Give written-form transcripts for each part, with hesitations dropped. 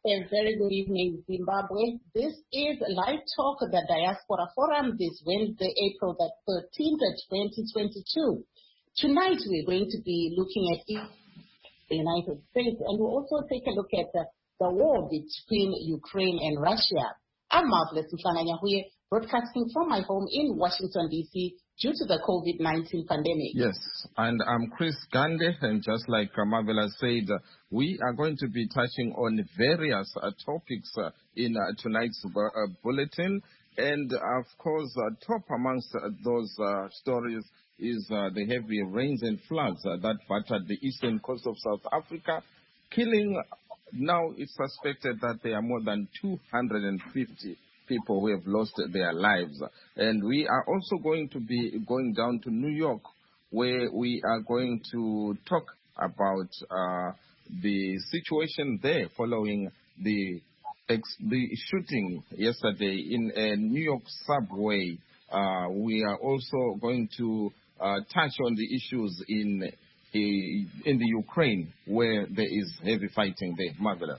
A very good evening, Zimbabwe. This is Live Talk, the Diaspora Forum, this Wednesday, April the 13th, 2022. Tonight, we're going to be looking at the United States, and we'll also take a look at the war between Ukraine and Russia. I'm Marvelous Mhlanga-Nyahuye, broadcasting from my home in Washington, D.C., due to the COVID-19 pandemic. Yes, and I'm Chris Gande, and just like Marvela said, we are going to be touching on various topics in tonight's bulletin. And of course, top amongst those stories is the heavy rains and floods that battered the eastern coast of South Africa, killing, now it's suspected that there are more than 250 people who have lost their lives. And we are also going to be going down to New York, where we are going to talk about the situation there following the shooting yesterday in a New York subway. We are also going to touch on the issues in the Ukraine, where there is heavy fighting there. Marvelous.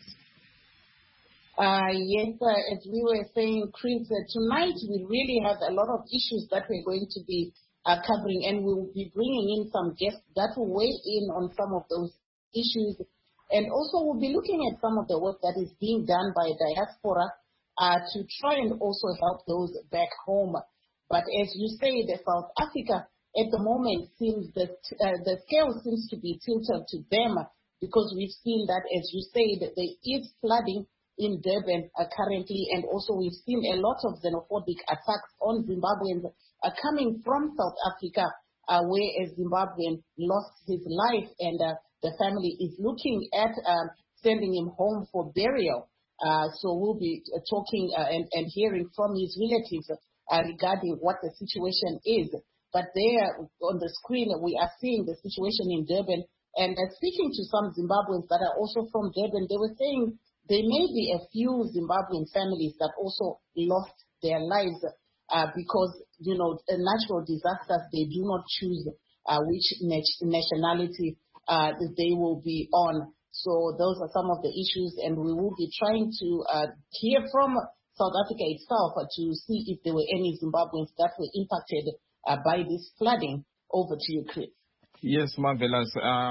Yes, as we were saying, Chris, tonight we really have a lot of issues that we're going to be covering, and we'll be bringing in some guests that will weigh in on some of those issues. And also we'll be looking at some of the work that is being done by diaspora to try and also help those back home. But as you say, the South Africa at the moment seems that the scale seems to be tilted to them, because we've seen that, as you say, that there is flooding in Durban currently, and also we've seen a lot of xenophobic attacks on Zimbabweans coming from South Africa, where a Zimbabwean lost his life, and the family is looking at sending him home for burial. So we'll be talking and hearing from his relatives regarding what the situation is. But there on the screen, we are seeing the situation in Durban, and speaking to some Zimbabweans that are also from Durban, they were saying there may be a few Zimbabwean families that also lost their lives because, natural disasters, they do not choose which nationality they will be on. So those are some of the issues, and we will be trying to hear from South Africa itself to see if there were any Zimbabweans that were impacted by this flooding. Over to you, Chris. Yes, Marvelous.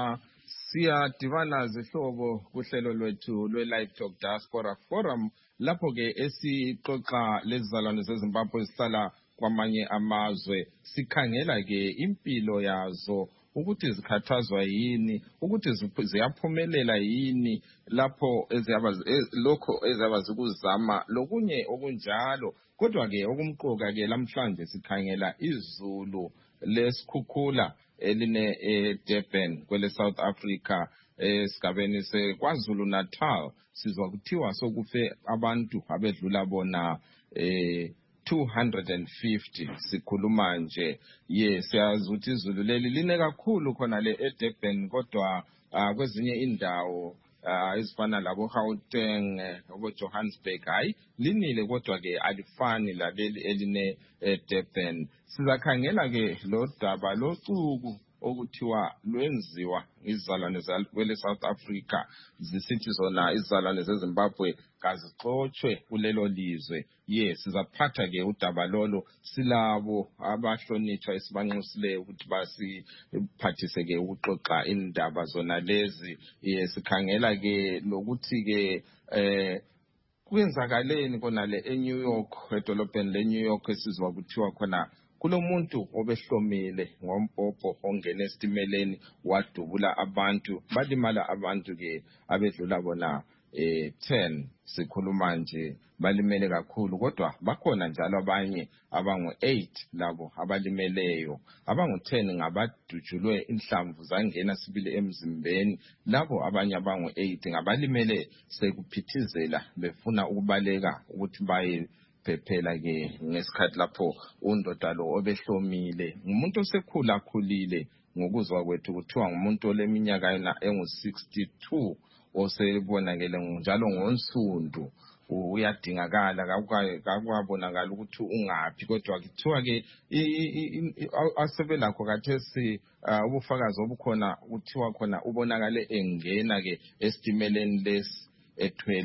Siyadibana zihlobo kuhlelo lwethu lwe-Live Talk Diaspora Forum, lapho ke esixoxa lezizalwane zeZimbabwe esihlala kwamanye amazwe, sikhangela ke impilo yazo, ukuthi zikhathazwa yini, ukuthi ziyaphumelela yini lapho lokho eziyabe zikuzama lokunye okunjalo. Kodwa ke okumqoka ke lamhlanje sikhangela izulu lesikhukhula eline eDurban kwele South Africa, esigabeni seKwaZulu Natal. Sizwa kuthiwa sokufe abantu abedlula bona 250 sikhuluma nje. Yes, siyazi ukuthi izulu leli line kakhulu khona le eDurban, kodwa kwezinye indawo ezifana labo Gauteng, obo Johannesburg, hayi linile, kodwa ke alifani laleli eline eDurban. Sizakhangela ke lo daba locuku okuthiwa lwenziwa izizalwane kwele South Africa, zisithi zona izizalwane zeZimbabwe kazixotshwe kulelo lizwe. Yes, sizaphatha ke udaba lolo, silabo abahlonitshwa esibanxusileyo ukuthi basiphathise ke ukuxoxa indaba zona lezi. Yes, sikhangela ke lokuthi ke kwenzakaleni konale eNew York, edolobheni leNew York, esizwa kuthiwa khona kulomuntu obehlomile ngompopho ongena esitimeleni wadubula abantu, balimala abantu ke abedlula bona 10 sikhuluma nje, balimele kakhulu. Kodwa bakhona njalo abanye abangu-8 labo abalimeleyo, abangu-10 ngabadutshulwe inhlamvu zangena sibili emzimbeni, labo abanye abangu-8 ngabalimele sekuphithizela befuna ukubaleka ukuthi baye phephela ke ngesikhathi lapho undoda lo obehlomile ngumuntu osekhulakhulile ngokuzwa kwethu kuthiwa ngumuntu oleminyaka yona engu-62 osebonakele njalo ngonsundu. Uyadingakala, kakwabonakala ukuthi ungaphi, kodwa kuthiwa ke asebelakho kathesi ubufakazi obukhona kuthiwa khona ubonakale engena ke esitimeleni lesi ethwele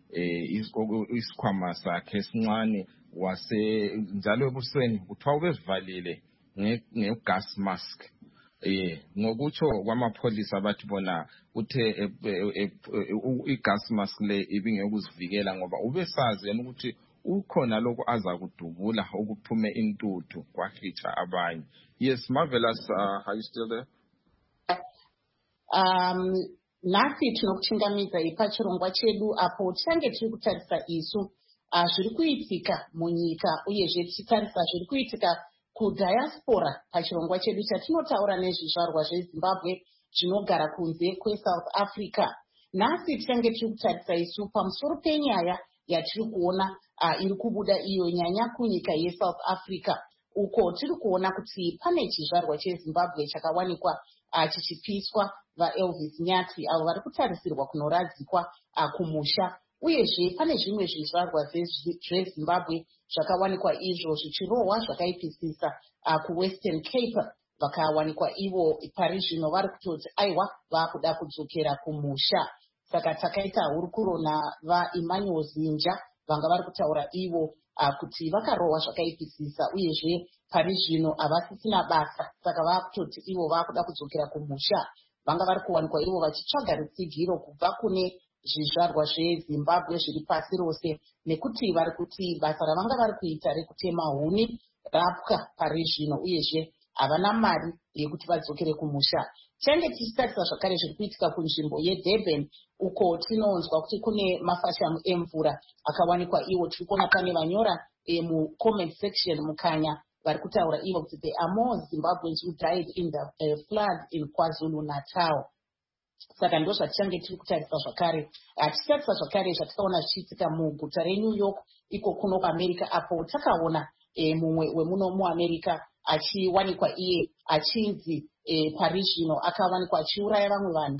isikhwama sakhe esincane njalo ebusweni kuthiwa ubezivalile ngegas mask. Ngokutsho kwamapholisa bathi bona uthe igas mask le ibingekuzivikela ngoba ubesazi yena ukuthi ukhona lokho aza kudubula ukuphume intuthu kwahitsha abanye. Yes, Marvelous, are you still there? Nasi tinokuchingamidza pachirongwa chedu apo tichange tiri kutarisa isu zviri kuitika munyika uyezve tichitarisa zviri kuitika kudiaspora pachirongwa chedu chatinotaura nezvizvarwa zveZimbabwe zvinogara kunze kweSouth Africa. Nhasi tichange tiri kutarisa isu pamusoro penyaya yatiri kuona iri kubuda iyo nyanya kunyika yeSouth Africa, uko tiri kuona kuti pane chizvarwa cheZimbabwe chakawanikwa chichipiswa vaElvis Nyati avo vari kutarisirwa kunoradzikwa kumusha, uyezve pane zvimwe zvizvarwa zveZimbabwe zvakawanikwa izvo zvichirohwa zvakaipisisa kuWestern Cape, vakawanikwa ivo pari zvino vari kutoti aiwa vakuda kudzokera kumusha. Saka takaita hurukuro navaEmmanuel Zinja vanga vari kutaura ivo kuti vakarohwa zvakaipisisa uyezve pari zvino havasisina basa, saka vakutoti ivo vakuda kudzokera kumusha. Vanga vari kuwanikwa ivo vachitsvaga rutsigiro kubva kune zvizvarwa zveZimbabwe zviri pasi rose, nekuti vari kuti basa ravanga vari kuita rekutema huni rapwa pari zvino uyezve havana mari yekuti vadzokere kumusha. Change tichitarisa zvakare zviri kuitika kunzvimbo yeDurban, uko tinonzwa kuti kune mafashamu emvura akawanikwa iwo. Tiri kuona pane vanyora mucomment section mukanya vari kutaura ivo kuti there are more Zimbabweans who died in the flood in KwaZulu-Natal. Saka ndo zvatichange tiri kutarisa zvakare. Tichitarisa zvakare zvatikaona zvichiitika muguta reNew York iko kuno kuAmerica, apo takaona mumwe wemuno muAmerica achiwanikwa iye achinzi pari zvino akawanikwa achiuraya vamwe vanhu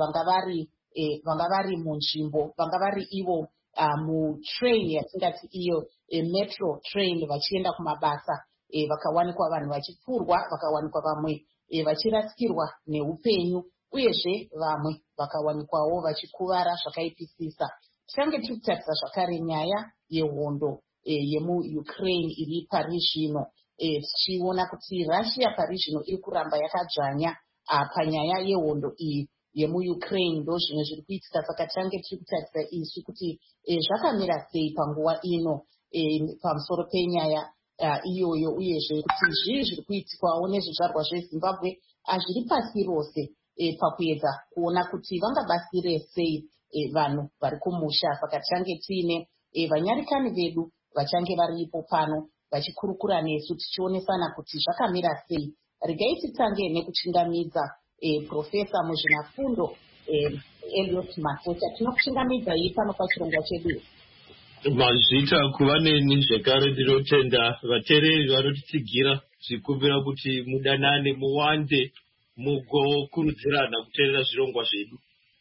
vanga vari munzvimbo, vanga vari ivo mutrain yatingati iyo metro train vachienda kumabasa. Vakawanikwa vanhu vachipfurwa, vakawanikwa vamwe vachirasikirwa neupenyu, uyezve vamwe vakawanikwawo vachikuvara zvakaipisisa. Tichange tiri kutarisa zvakare nyaya yehondo yemuUkraine iri pari zvino, tichiona kuti Russia pari zvino iri kuramba yakadzvanya panyaya yehondo iyi yemuUkraine. Ndo zvimwe zviri kuitika, saka tichange tiri kutarisa isu kuti zvakamira sei panguva ino pamusoro penyaya iyoyo, uyezve kuti zvii zviri kuitikwawo nezvizvarwa zveZimbabwe zviri pasi rose pakuedza kuona kuti vangabatsire sei vanhu vari kumusha. Saka tichange tiine vanyarikani vedu vachange varipo pano vachikurukura nesu tichionesana kuti zvakamira sei. Regai titange nekuchingamidza Profesa muzvinafundo Elliot Masocha. Tinokuchingamidza pano pachirongwa chedu. Mazvita kuva neni zvekare ndinotenda vateereri vanotitsigira zvikumbira kuti mudanane muwande mugokurudzirana kuteerera zvirongwa zvedu.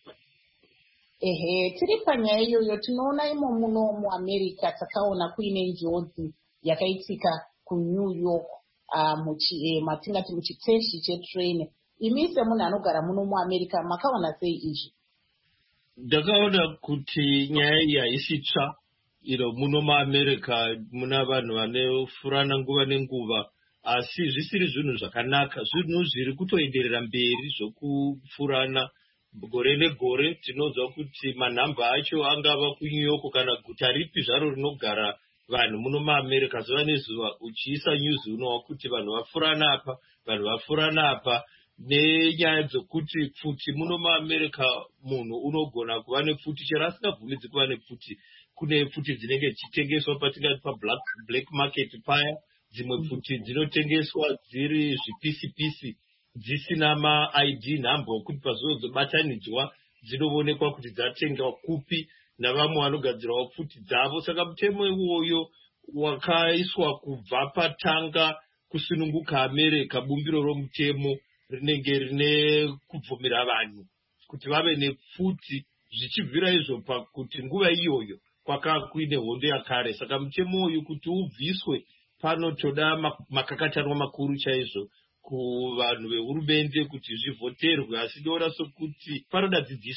Tiri panyaya iyoyo tinoona imo muno muAmerica takaona kuine njodzi yakaitika kuNew York matingati muchiteshi chetrain. Imi semunhu anogara muno muAmerica makaona sei izvi? Ndakaona kuti nyaya iyi haisitsva. Muno muAmerica muna vanhu vanofurana nguva nenguva, asi zvisiri zvinhu zvakanaka. Zvinhu zviri kutoenderera mberi zvokufurana gore negore. Tinonzwa kuti manhamba acho angava kuNew York kana guta ripi zvaro rinogara vanhu muno muAmerica, zuva nezuva uchiisa news unowa kuti vanhu vafurana apa, vanhu vafurana apa. Nenyaya dzokuti pfuti muno muAmerica munhu unogona kuva nepfuti chero asingabvumidzi kuva nepfuti. Kune pfuti dzinenge dzichitengeswa patingati black market paya, dzimwe pfuti dzinotengeswa dziri zvipisipisi dzisina maID nhamba okuti pazozobatanidzwa dzinoonekwa kuti dzatengwa kupi navamwe vanogadzirawo pfuti dzavo. Saka mutemo iwoyo wakaiswa kubva patanga kusununguka America. Bumbiro romutemo rinenge rine kubvumira vanhu kuti vave nepfuti zvichibvira izvo pakuti nguva iyoyo kwaka kuine hondo yakare. Saka mutemo uyu kuti ubviswe panotoda makakatanwa makuru chaizvo kuvanhu vehurumende kuti zvivhoterwe, asi ndoona sokuti panoda dzidziso.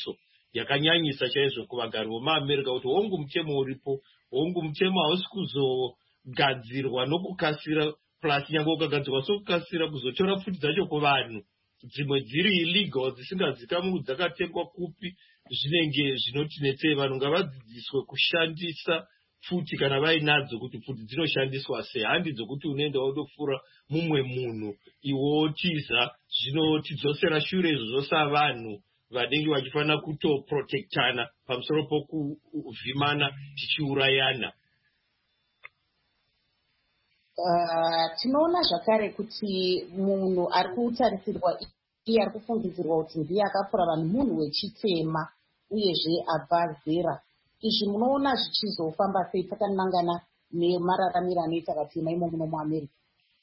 yakanyanyisa chaizvo kuvagari vomaamerica kuti wongu mutemo uripo, wongu mutemo hausi kuzogadzirwa nokukasira, plus nyange ukagadzirwa sokukasira kuzotora pfuti dzacho kuvanhu dzimwe dziri illegal dzisingazikamwe dzakatengwa kupi, zvinenge zvinotinetsei. Vanhu ngavadzidziswe kushandisa pfuti kana vainadzo, kuti pfuti dzinoshandiswa sei, handi dzokuti unoenda wodofura mumwe munhu iwotiza. Zvinotidzosera shure izvozvo savanhu vanenge vachifanira kutoprotectana pamusoro pokuvhimana tichiurayana. Tinoona zvakare kuti munhu ari kutarisirwa iye ari kufungidzirwa kuti ndiye akapfura vanhu munhu wechitema uyezve abva zera. Izvi munoona zvichizofamba sei takanangana nemararamiro anoita vatema imo muno muAmerica?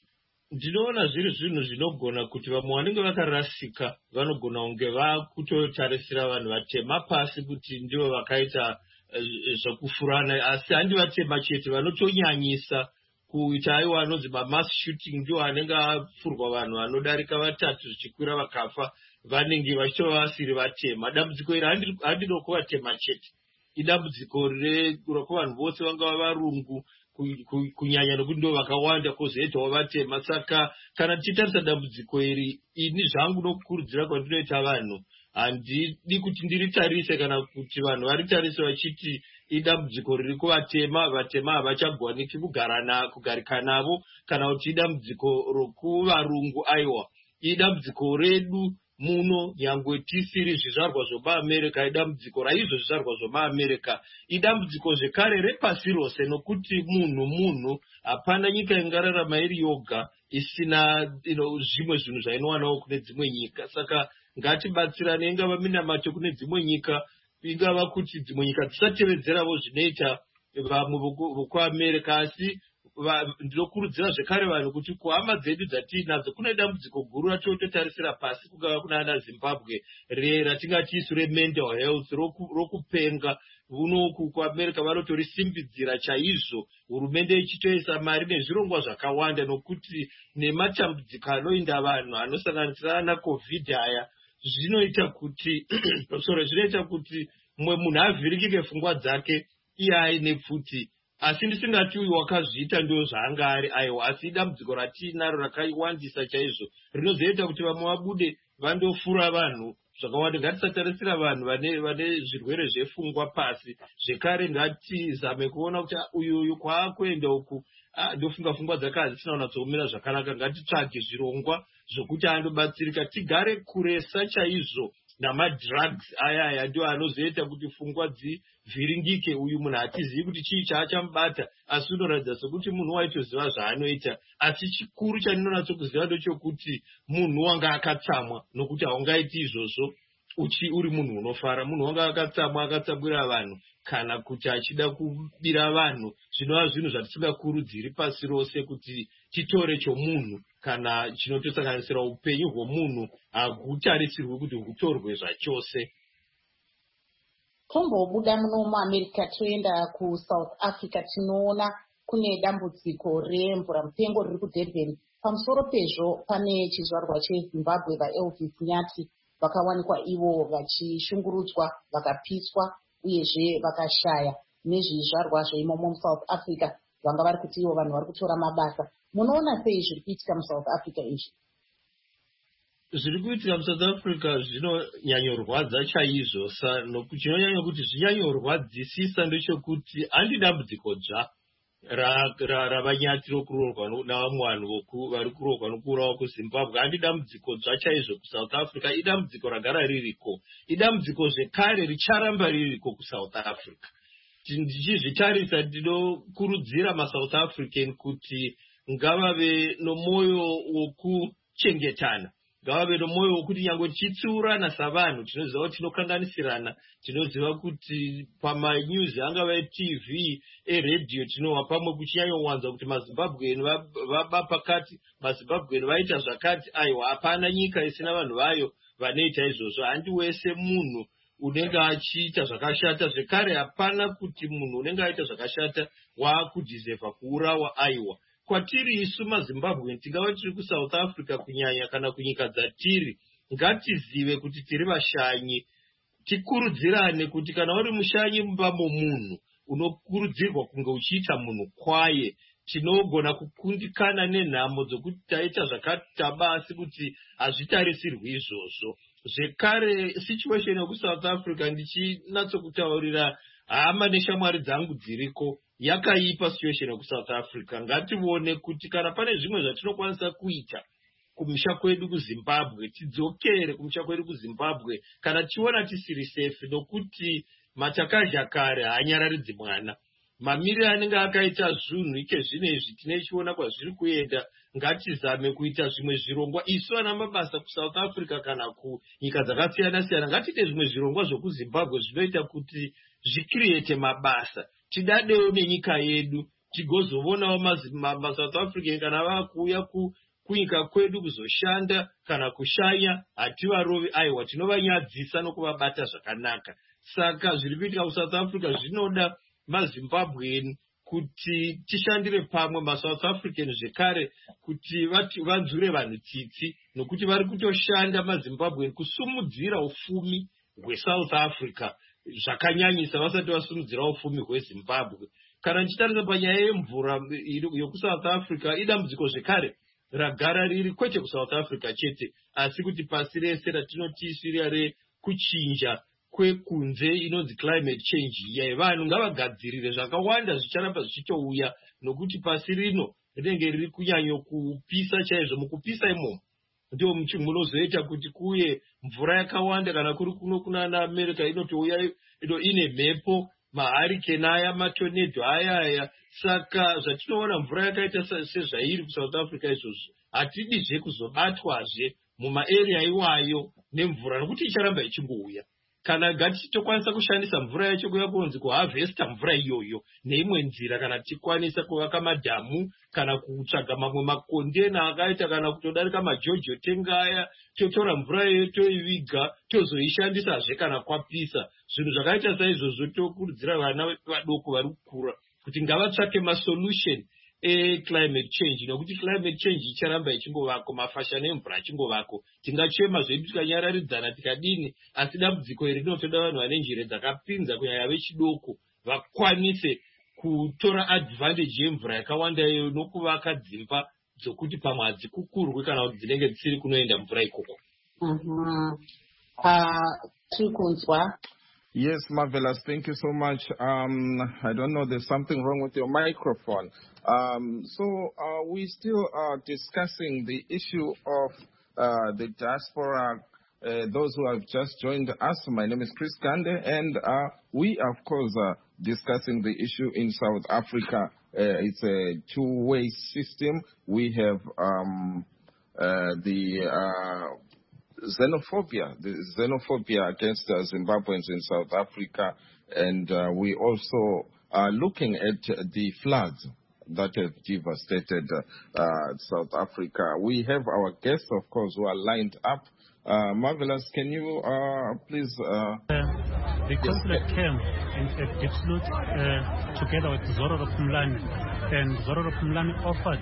Ndinoona zviri zvinhu zvinogona kuti vamwe vanenge vakarasika vanogona kunge vakutotarisira vanhu vatema pasi kuti ndivo vakaita zvokufurana, asi handi vatema chete vanotonyanyisa kuita aiwa anonzi mass shooting, ndiwo anenge apfurwa vanhu vanodarika 3 zvichikwira vakafa, vanenge vachitova vasiri vatema. Dambudziko iri handiro kuvatema chete, idambudziko rokuvanhu vose vangava varungu kunyanya nokuti ndo vakawanda kozoitawo vatema. Saka kana tichitarisa dambudziko iri, ini zvangu nokukurudzira kwandinoita vanhu, handidi kuti ndiritarise kana kuti vanhu varitarise vachiti idambudziko riri kuvatema, vatema havachagwaniki kugarika navo, kana kuti idambudziko rokuvarungu. Aiwa, idambudziko redu muno, nyangwe tisiri zvizvarwa zvomaamerica, idambudziko raizvo zvizvarwa zvomaamerica, idambudziko zvekare repasi rose, nokuti munhu hapana nyika ingararama iri yoga isina zvimwe zvinhu zvainowanawo kune dzimwe nyika. Saka ngatibatsirane, ingava minamato kune dzimwe nyika, ingava kuti dzimwe nyika dzisatevedzerawo zvinoita vamwe vokuamerica. Asi ndinokurudzira zvekare vanhu kuti kuhama dzedu dzatiinadzo kune dambudziko guru ratinototarisira pasi, kungava kuna ana Zimbabwe ratingati isu remental health, rokupenga. Unoku kuAmerica vanotorisimbidzira chaizvo, hurumende ichitoisa mari nezvirongwa zvakawanda, nokuti nematambudziko anoinda vanhu anosanganisira ana COVID aya, zvinoita kuti zvinoita kuti mumwe munhu avhirikike pfungwa dzake iye aine pfuti. Asi ndisingati uyu wakazviita ndio zvaanga ari, aiwa, asi dambudziko ratinaro rakaiwandisa chaizvo, rinozoita kuti vamwe vabude vandofura vanhu zvakawanda. Ngatisatarisira vanhu vane zvirwere zvepfungwa pasi. Zvekare ngatizame kuona kuti uyu kwaakuenda uku ndofunga pfungwa dzake hadzisina kunatsokumira zvakanaka. Ngatitsvage zvirongwa zvokuti andobatsirika. Tigare kuresa chaizvo namadrugs aya ndio anozoita kuti pfungwa dzivhiringike. Uyu munhu hatizivi kuti chii chaachamubata, asi unoratidza sokuti munhu waitoziva zvaanoita. Asi chikuru chandinonatsokuziva ndechokuti munhu wanga akatsamwa, nokuti haungaiti izvozvo uri munhu unofara. Munhu wanga akatsamwa, akatsamwira vanhu, kana kuti achida kubira vanhu. Zvinova zvinhu zvatisingakurudziri pasi rose kuti titore chomunhu kana chinotosanganisira upenyu hwomunhu hakutarisirwe kuti hutorwe zvachose. Tombobuda muno muAmerica toenda kuSouth Africa, tinoona kune dambudziko remvura mupengo riri kuDurban. Pamusoro pezvo pane chizvarwa cheZimbabwe vaElvis Nyati vakawanikwa ivo vachishungurudzwa, vakapiswa uyezve vakashaya nezvizvarwa zveimomo muSouth Africa, vanga vari kuti ivo vanhu vari kutora mabasa. Munoona sei zviri kuitika muSouth Africa izvi? Zviri kuitika muSouth Africa zvinonyanyorwadza chaizvo. Chinonyanya kuti zvinyanyorwadzisisa ndechekuti handi dambudziko dzva ravanyati rokuroorwa navamwe vanhu vari kuroorwa nokuurawa kuZimbabwe. Handi dambudziko dzva chaizvo kuSouth Africa, idambudziko ragara ririko, idambudziko zvekare richaramba ririko kuSouth Africa. Ndichizvitarisa ndinokurudzira maSouth African kuti ngavave nomwoyo wokuchengetana, ngavave nomwoyo wokuti nyangwe tichitsiurana savanhu tinoziva kuti tinokanganisirana. Tinoziva kuti pamanews angava eTV, eredhiyo, tinowa pamwe kuchinyanyowanza kuti maZimbabweni vaba pakati, maZimbabweni vaita zvakati. Aiwa, hapana nyika isina vanhu vayo vanoita izvozvo. Handi wese munhu unenge achiita zvakashata. Zvekare hapana kuti munhu unenge aita zvakashata waakudhizevha kuurawa. Aiwa, kwatiri isu maZimbabwe tingava tiri kuSouth Africa kunyanya kana kunyika dzatiri, ngatizive kuti tiri vashanyi. tikurudzirane kuti kana uri mushanyi mumba momunhu unokurudzirwa kunge uchiita munhu kwaye. Tinogona kukundikana nenhamo dzokuti taita zvakataba asi kuti hazvitarisirwi izvozvo. Zvekare situation yokuSouth Africa ndichinatsokutaurira hama neshamwari dzangu dziriko yakaipa situation yokuSouth Africa. Ngatione kuti kana pane zvimwe zvatinokwanisa kuita kumusha kwedu kuZimbabwe, tidzokere kumusha kwedu kuZimbabwe kana tiona tisiri safe, nokuti matakazha kare haanyararidzi mwana. Mamiri anenge akaita zvinhu ike zvinezvi tinechiona kwazviri kuenda. Ngatizame kuita zvimwe zvirongwa isu ana mabasa kuSouth Africa kana kunyika dzakasiyana siyana. Ngatiite zvimwe zvirongwa zvokuZimbabwe zvinoita kuti zvikriete mabasa. Tidadewo nenyika yedu tigozovonawo maSouth African kana vakuuya kunyika kwedu kuzoshanda kana kushanya hativarovi, aiwa tinovanyadzisa nokuvabata zvakanaka. Saka zviri kuitika kuSouth Africa zvinoda maZimbabwean kuti tishandire pamwe maSouth African zvekare kuti vanzure vanhu tsitsi, nokuti vari kutoshanda maZimbabwean kusumudzira ufumi hweSouth Africa zvakanyanyisa vasati vasumudzira ufumi hweZimbabwe. Kana ndichitarisa panyaya yemvura yokuSouth Africa idambudziko zvekare ragara riri kwete kuSouth Africa chete asi kuti pasi rese ratinoti siriya rekuchinja kwekunze inonzi climate change. Vanhu ngavagadzirire zvakawanda zvicharamba zvichitouya, nokuti pasi rino rinenge riri kunyanyo kupisa chaizvo. Mukupisa imomo ndio munozoita kuti kuye mvura yakawanda. Kana kuri kuno kunana America inotouya ine mhepo, mahurricane aya, matornado aya. Saka zvatinoona mvura yakaita sezvairi kuSouth Africa izvozvo hatidizve kuzobatwazve mumaarea iwayo nemvura, nokuti icharamba ichingouya. Kana gatitokwanisa kushandisa mvura yacho kuya kunzi kuharvesta mvura iyoyo neimwe nzira, kana tikwanisa kuvaka madhamu kana kutsvaga mamwe makondena akaita kana kutodarika majojo tengaya, totora mvura iyoyo toiviga tozoishandisazve kana kwapisa. Zvinhu zvakaita saizvozvo tokurudzira vana vadoko vari kukura kuti ngavatsvake masolution climate change, nokuti climate change icharamba ichingovako, mafashani emvura achingovako. Tingachema zvedu tikanyararidzana tikadini, asi dambudziko iri rinotoda vanhu vane njere dzakapinza kunyanya vechidoko vakwanise kutora advantage yemvura yakawanda iyo nokuvaka dzimba dzokuti pamwe hadzikukurwi kana kuti dzinenge dzisiri kunoenda mvura ikoko. Chikunzwa. Yes, Marvelous. Thank you so much. I don't know, there's something wrong with your microphone. We still are discussing the issue of the diaspora, those who have just joined us. My name is Chris Gande, and we, of course, are discussing the issue in South Africa. It's a two-way system. We have the xenophobia against Zimbabweans in South Africa, and we also are looking at the floods that have devastated South Africa. We have our guests, of course, who are lined up. Marvelous, can you please... The conflict came in Diepsloot together with Zororo Phumlani, and Zororo Phumlani offered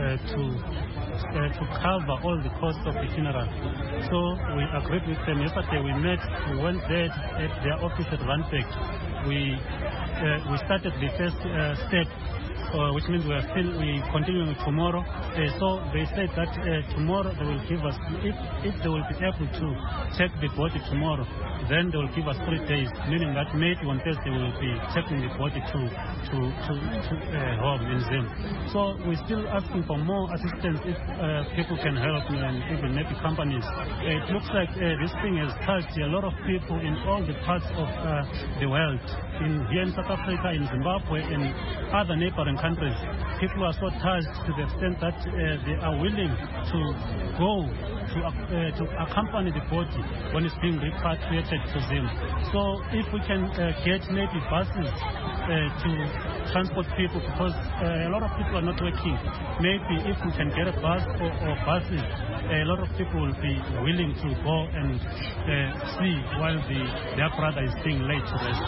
to cover all the costs of the funeral. So we agreed with them. Yesterday we went there at their office at Randburg. We started the first step, which means we continuing tomorrow. So they said that tomorrow they will give us, if they will be able to take the body tomorrow, then they will give us 3 days, meaning that maybe on Thursday we will be taking the body to home in Zim. So we're still asking for more assistance if people can help, and even maybe companies. It looks like this thing has touched a lot of people in all the parts of the world, here in South Africa, in Zimbabwe, in other neighboring countries. People are so touched to the extent that they are willing to go to accompany the body when it's being repatriated to them. So if we can get maybe buses to transport people, because a lot of people are not working, maybe if we can get a bus or buses, a lot of people will be willing to go and see while their brother is being laid to rest.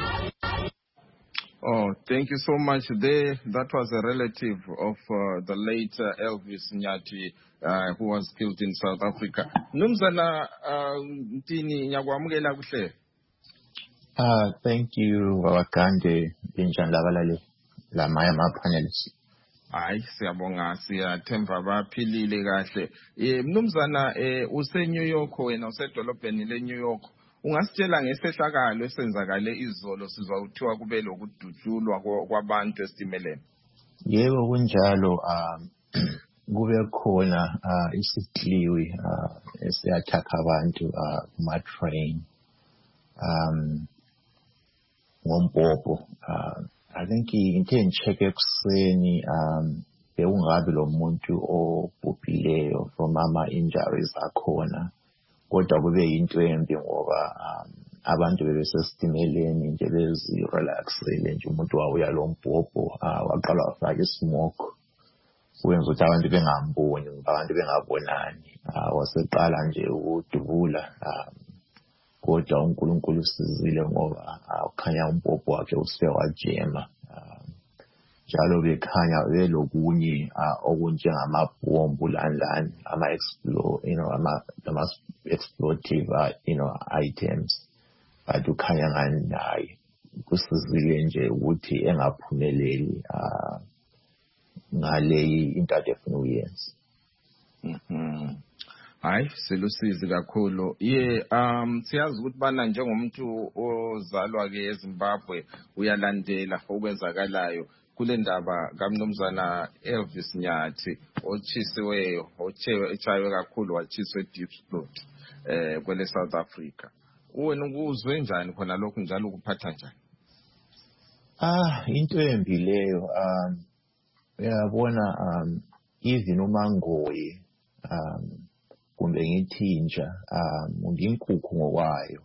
Oh, thank you so much. That was a relative of the late Elvis Nyati, who was killed in South Africa. Numzana Ntini Nyagwamugela kuhle. Thank you, Wakande, Binjandabalali, Lamaya panelists. Hayi siyabonga siyathemba baphilile kahle. Mnumzana useNew York wena usedolobheni leNew York. Ungasitshela ngesehlakalo esenzakale izolo sizwa uthiwa kube lokudutshulwa kwabantu esitimeleni. Yebo kunjalo kube khona isikliwi esiyathakha abantu kuma train ngompopo. I think into engicheck ekuseni bekungabi lo muntu obhubhileyo from ama injuries akhona kodwa kube into embi ngoba abantu bebesesitimeleni nje bezirelaxile nje umuntu wawuya lo mbhobho waqala wafaka ismoke kwenza ukuthi abantu bengamboni abantu bengabonani waseqala nje ukudubula kodwa uNkulunkulu usizile ngoba ukhanya umbhobho wakhe use wajema njalo bekhanya belokunye okunjengamabhombu landlani ama explosive items but ukhanya ngani naye kusizile nje ukuthi engaphumeleli ngaleyi into ade efuna uyenza. Hayi selusizi kakhulu siyazi ukuthi bana njengomuntu ozalwa ke eZimbabwe uyalandela okwenzakalayo kule ndaba kaMnumzana Elvis Nyathi ochisiweyo echaywe kakhulu wachiswe deep throat kwele South Africa. Wena ukuzwe njani khona lokho njalo ukuphatha njani? Into embi leyo uyabona even uMangoyi kumbe ngithinja nginkukhu ngokwayo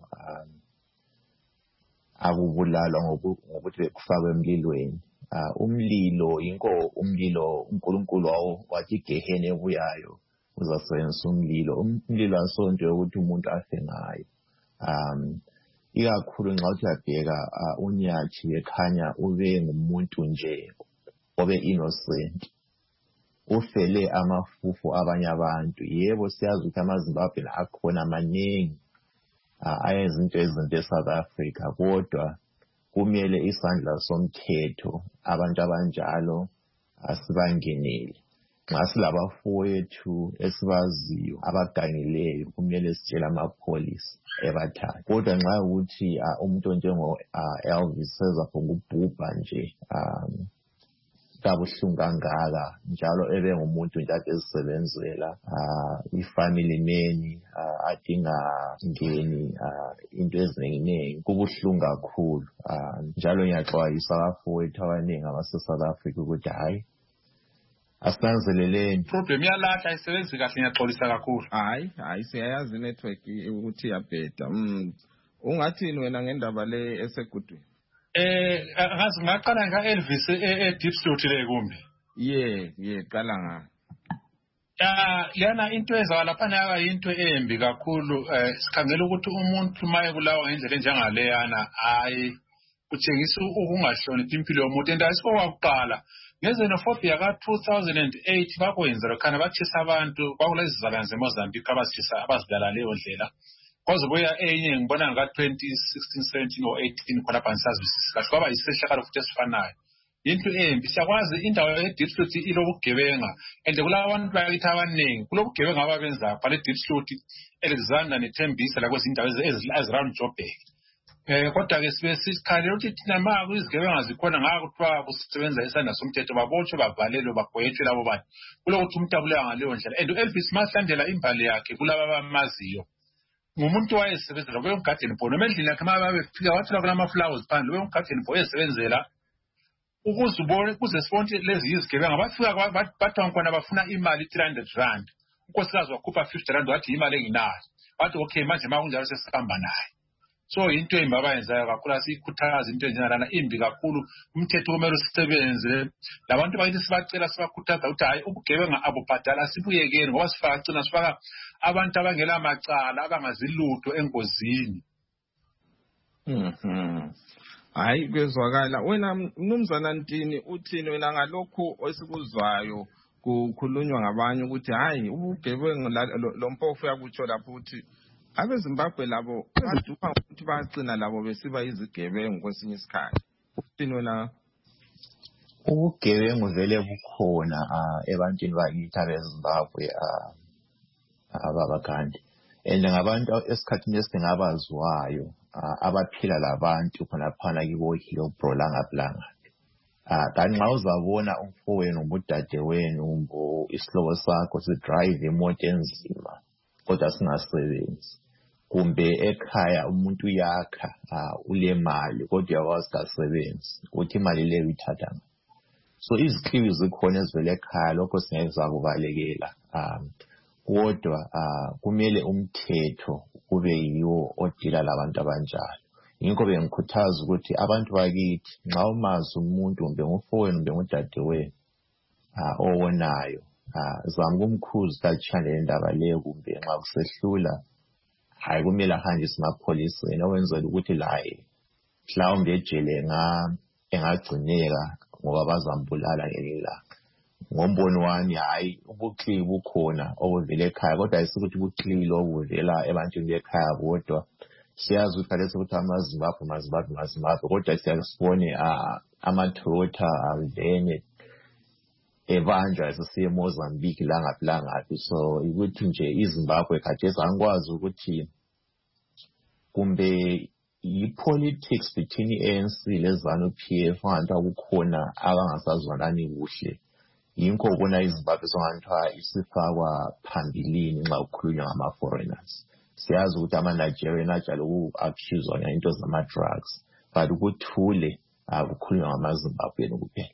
akubulalwa ngokuthi bekufakwe emlilweni. Umlilo inko umlilo uNkulunkulu wathi gehene ebuyayo uzasebenzisa umlilo asonto ukuthi umuntu afe ngayo. Ikakhulu nxa uthi uyabheka uNyathi ekhanya ube ngumuntu nje obe innocent ufele amafufu abanye abantu. Yebo siyazi ukuthi amaZimbabwe akhona maningi ayenza into ezinto eSouth Africa kodwa kumele isandla somthetho abantu abanjalo asibangenele. Nxa silabafowethu esibaziyo abagangileyo kumele sitshele amapholisa ebathathe kodwa nxa ukuthi umuntu njengo Elvis sezafuna ukubhubha nje kabuhlungu kangaka njalo ebe ngumuntu nje ade ezisebenzela ifamily man adinga ngeni into eziningi kubuhlungu kakhulu njalo ngiyaxwayisa abafowethu abaningi abase South Africa ukuthi hayi asinanzeleleni problem yalahla isebenzi kahle ngiyaxolisa kakhulu. Hayi siyayazi network ukuthi yabheda. Ungathini wena ngendaba le esegudwini? Ngazi ngaqala ngaElvis deep throat le kumbe. Qala nga. Yana into ezwa lapha nayo into embi kakhulu sikhangela ukuthi umuntu maye kulawa ngendlela enjengale yana hayi kutshengisa ukungahloniphi impilo yomuntu endayisiko wakuqala ngezenophobia ka 2008 bakwenza khana bathisa abantu kwakulezi zalanze eMozambique abasithisa abazidala leyo ndlela kwaze boya enye ngibona nga 2016 17 or 18 khona phansazwisisa kahle kwaba isihlakalo futhi esifanayo into embi siyakwazi indawo ye-deep throat ilobugebenga ende kula abantu bakithi abaningi kulobugebenga ababenza phela e-deep throat Alexander neThembisa la kwezindawo eziround Joburg. Kodwa ke sibe sikhalela ukuthi thina ma kuyizigebenga zikhona ngakuthiwa kusebenza isandla somthetho babotshwe bavalelwe bagwetshwe labo bantu kulokuthi umuntu abulewa ngaleyo ndlela and uElvis masandela imbali yakhe kulaba abamaziyo ngumuntu wayesebenzela kweyo garden boy noma endlini yakhe ma babefika wathola kulama flowers phandle kweyo garden boy esebenzela ukuzibona kuze sibone lezi izigebenga bafika bathi ngikona bafuna imali 300 rand unkosikazi wakhupha 50 rand wathi imali enginayo wathi okay manje ma kunjalo sesihamba naye. So into embi abayenzayo kakhulu asikhuthaza into enjengalana imbi kakhulu umthetho kumele usebenze labantu bakithi sibacela sibakhuthaza ukuthi hayi ubugebenga abubhadala sibuyekeni ngoba sifaka abantu abangela macala abangazilutho engozini. Hayi kwezwakala wena Mnumzana Ntini uthini wena ngalokho esikuzwayo kukhulunywa ngabanye ukuthi hayi ubugebengu lo mpofu yakutsho lapho ukuthi abeZimbabwe labo baduka ukuthi bagcina labo besiba izigebengu kwesinye isikhathi. Uthini wena? Ubugebengu vele bukhona ebantwini bakithi abeZimbabwe ababakandi. And ngabantu esikhathini esiningi abaziwayo abaphila labantu khonaphana kibo Hillbrow langaplanga. Kanti nxa uzabona umfowenu udadewenu isihlobo sakho sidrive imoto enzima kodwa singasebenzi, kumbe ekhaya umuntu uyakha ulemali kodwa yakwazi kasebenzi, uthi imali leyo ithatha. So izikliwi zikhona ezivele ekhaya, lokho singeke sakubalekela. Kodwa kumele umthetho kube yiwo odila labantu abanjalo. Yingakho bengikhuthaza ukuthi abantu bakithi nxa umazi umuntu kumbe ngumfowenu kumbe ngudadewenu owonayo, zama ukumkhuza kutshane indaba leyo, kumbe nxa kusehlula hayi kumele ahanjiswe emapholiseni okwenzela ukuthi laye mhlawumbe ejele engagcineka ngoba bazambulala ngelinye ilanga. Ngombono wami hayi ubukliwi bukhona obuvela ekhaya, kodwa ayisukuthi ubukliwi lobu buvela ebantwini bekhaya bodwa. Siyazi ukuthi khathesi ukuthi amaZimbabwe kodwa siyasibone amaToyota avene ebanjwa sesiye eMozambique langaphi. So ukuthi nje iZimbabwe khathesi angikwazi ukuthi kumbe i-politics between i-ANC le-ZANU-PF angathi akukhona abangasazwanani kuhle. Yingakho ubona iZimbabwe songathiwa isifakwa phambilini nxa kukhulunywa ngama-foreigners. Siyazi ukuthi ama-Nigerian ajala uku-accuswa ngento zama-drugs, but ukuthule kukhulunywa ngamaZimbabwean kuphela.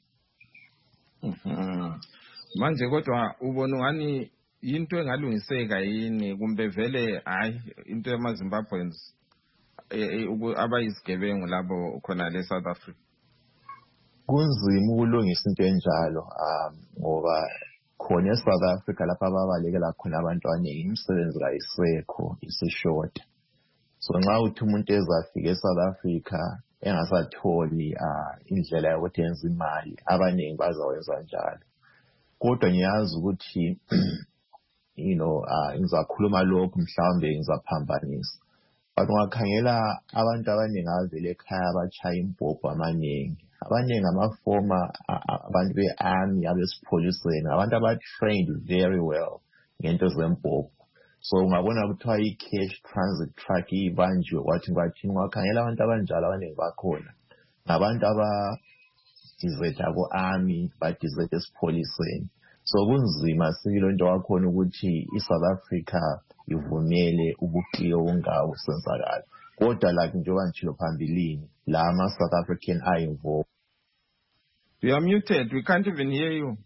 Manje kodwa ubona ngani into engalungiseka yini kumbe vele hayi into yamaZimbabweans abayizigebengu labo khona le-South Africa? Kunzima ukulungisa into enjalo ngoba khona eSouth Africa lapha ababalekela khona abantu abaningi imisebenzi kayisekho, isishota. So nxa uthi umuntu ezafika eSouth Africa engasatholi indlela yokuthi enze imali, abaningi bazawenza njalo. Kodwa ngiyazi ukuthi ngizakhuluma lokhu mhlawumbe ngizaphambanisa. But ungakhangela abantu abaningi avele ekhaya abachaya impopho amaningi. Abaningi amafoma abantu be-army abesipholiseni, abantu aba-trained very well ngento zempopho. So ungabona kuthiwa i-cash transit truck ibanjiwe kwathi ungakhangela abantu abanjalo abaningi bakhona ngabantu abadizetha ku-army badizetha esipholiseni. So kunzima sibili into wakhona ukuthi iSouth Africa ivumele ubukliwi obungako senzakala. Kodwa like njengoba ngitshilo phambilini la ama-South African are involved. You are muted. We can't even hear you.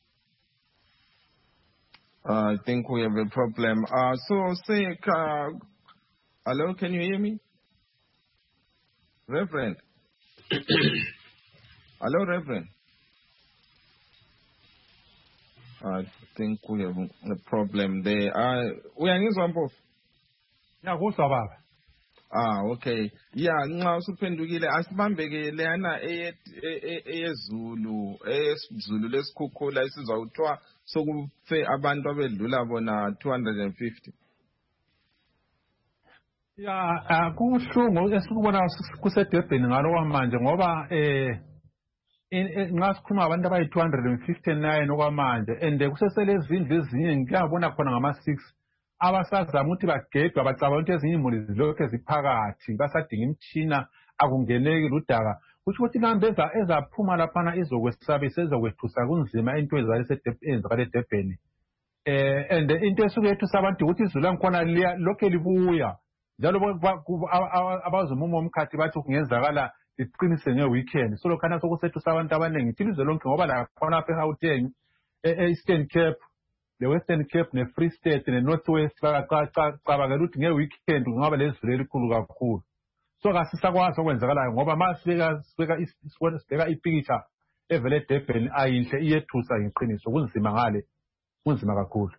I think we have a problem. So say, hello, can you hear me? Reverend? Hello, Reverend? I think we have a problem there. We are in Zambov. Yeah, who's about? Okay. Yeah, nxa usuphendukile asibambeke lana eyezulu lesikhukhula isizwa kuthiwa sokufe abantu abedlula bona 250. Yeah, kubuhlungu esikubona kuseDurban ngalo manje ngoba nxa sikhuluma abantu abayi-259 okwamanje and kusesele izindlu ezinye ngiyabona khona ngama-6 abasazama ukuthi bagedwa bacabanga ukuthi ezinye imuli zilokhu ziphakathi basadinga imitshina akungeneki ludaka kusho ukuthi lambe ezaphuma laphana izokwesabisa ezokwethusa kunzima into ezenzakala eDurban and into esuke yethusa abantu ukuthi izulu langikhona lokhu libuya njalo abazomumo omkhathi bathi kungenzakala liqinise nge-weekend so lokhana sokusethusa abantu abaningi ilizwe lonke ngoba lakhona apha eGauteng e-Eastern Cape le-Western Cape ne-Free State ne-North West bacabangela ukuthi nge-weekend kungaba lezulu elikhulu kakhulu so kasisakwazi okwenzakalayo ngoba ma sibeka ipikitsha evele eDurban ayinhle iyethusa ngeqiniso kunzima ngale kunzima kakhulu.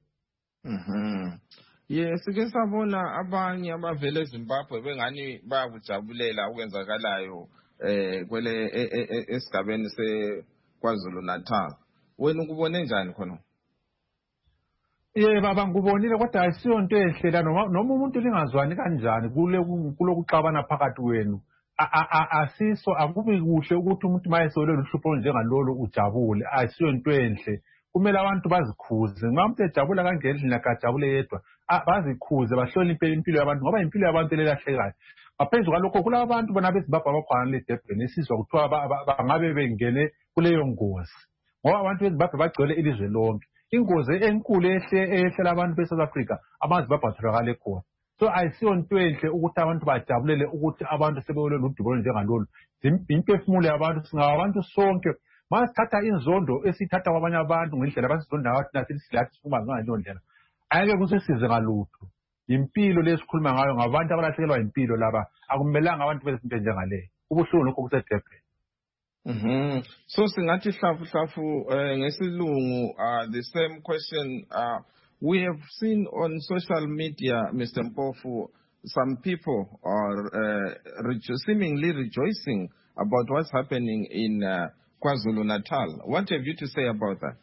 Yes, sike sabona abanye abavele eZimbabwe bengani bayakujabulela okwenzakalayo kwele esigabeni seKwaZulu Natal. Wena ukubone njani khona? baba ngubonile kodwa ayisiyo into enhle la noma umuntu lingazwani kanjani kulokuxabana phakathi kwenu asiso akubi kuhle ukuthi umuntu mayesole luhlupho njengalolo ujabule ayisiyo into enhle kumele abantu bazikhuze nxa umuntu ejabula kangendlini akajabule yedwa bazikhuze bahloniphe impilo yabantu ngoba impilo yabantu lelahlekayo ngaphezu kwalokho kulabantu bona beZimbabwe abakhona leDurban esizwa kuthiwa bangabe bengene kuleyo ngozi ngoba abantu beZimbabwe bagcwele ilizwe lonke ingozi enkulu ehlela abantu beSouth Africa amaZimbabwe atholakale khona so ayisiyo into enhle ukuthi abantu bajabulele ukuthi abantu sebewele ludubo njengalolu impefumulo yabantu singabantu sonke masithatha inzondo esithatha kwabanye abantu ngendlela abasizonda ngathi nathi silathi sifuma ngaleyo ndlela ayeke kusisize ngalutho impilo lesikhuluma ngayo ngabantu abalahlekelwa impilo laba akumelanga abantu bezinto njengaleyo ubuhlungu lokho kuseDurban. So singathi hlafu ngesilungu the same question we have seen on social media, Mr. Mpofu, some people are seemingly rejoicing about what's happening in KwaZulu-Natal. What have you to say about that?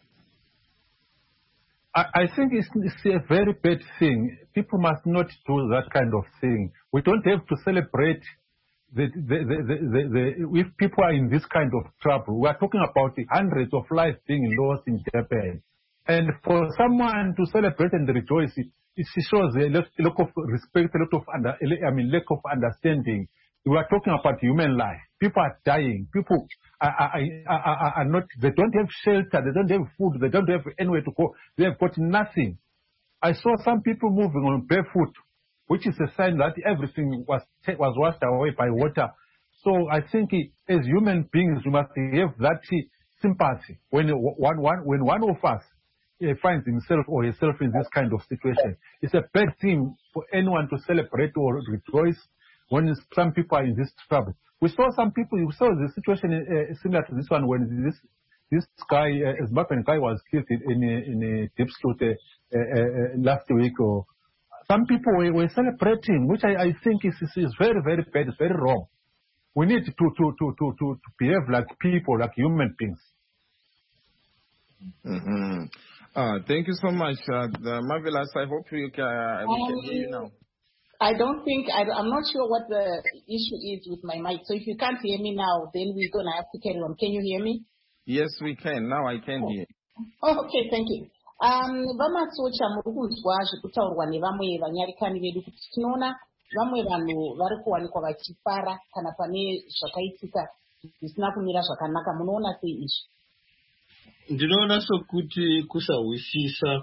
I think it's a very bad thing. People must not do that kind of thing. We don't have to celebrate if people are in this kind of trouble. We are talking about the hundreds of lives being lost in Japan. And for someone to celebrate and rejoice, it shows a lack of respect, a lot of lack of understanding. We are talking about human life. People are dying. People are not, they don't have shelter, they don't have food, they don't have anywhere to go. They have got nothing. I saw some people moving on barefoot, which is a sign that everything was washed away by water. So I think as human beings, we must have that sympathy when one of us finds himself or herself in this kind of situation. It's a bad thing for anyone to celebrate or rejoice when some people are in this trouble. We saw some people, we saw the situation similar to this one when this guy, Zimbabwean guy, was killed in a Diepsloot last week. Or some people were celebrating, which I think is very, very bad. It's very wrong. We need to behave like people, like human beings. Thank you so much, Marvelous. I hope we can hear you now. I'm not sure what the issue is with my mic. So if you can't hear me now, then we're going to have to carry on. Can you hear me? Yes, we can. Now I can hear you. Oh, okay, thank you. Vamasocha mukunzwa zvekutaurwa nevamwe vanyarikani vedu kuti tinoona vamwe vanhu vari kuwanikwa vachifara kana pane zvakaitika zvisina kumira zvakanaka. Munoona sei izvi? Ndinoona sokuti kusahwisisa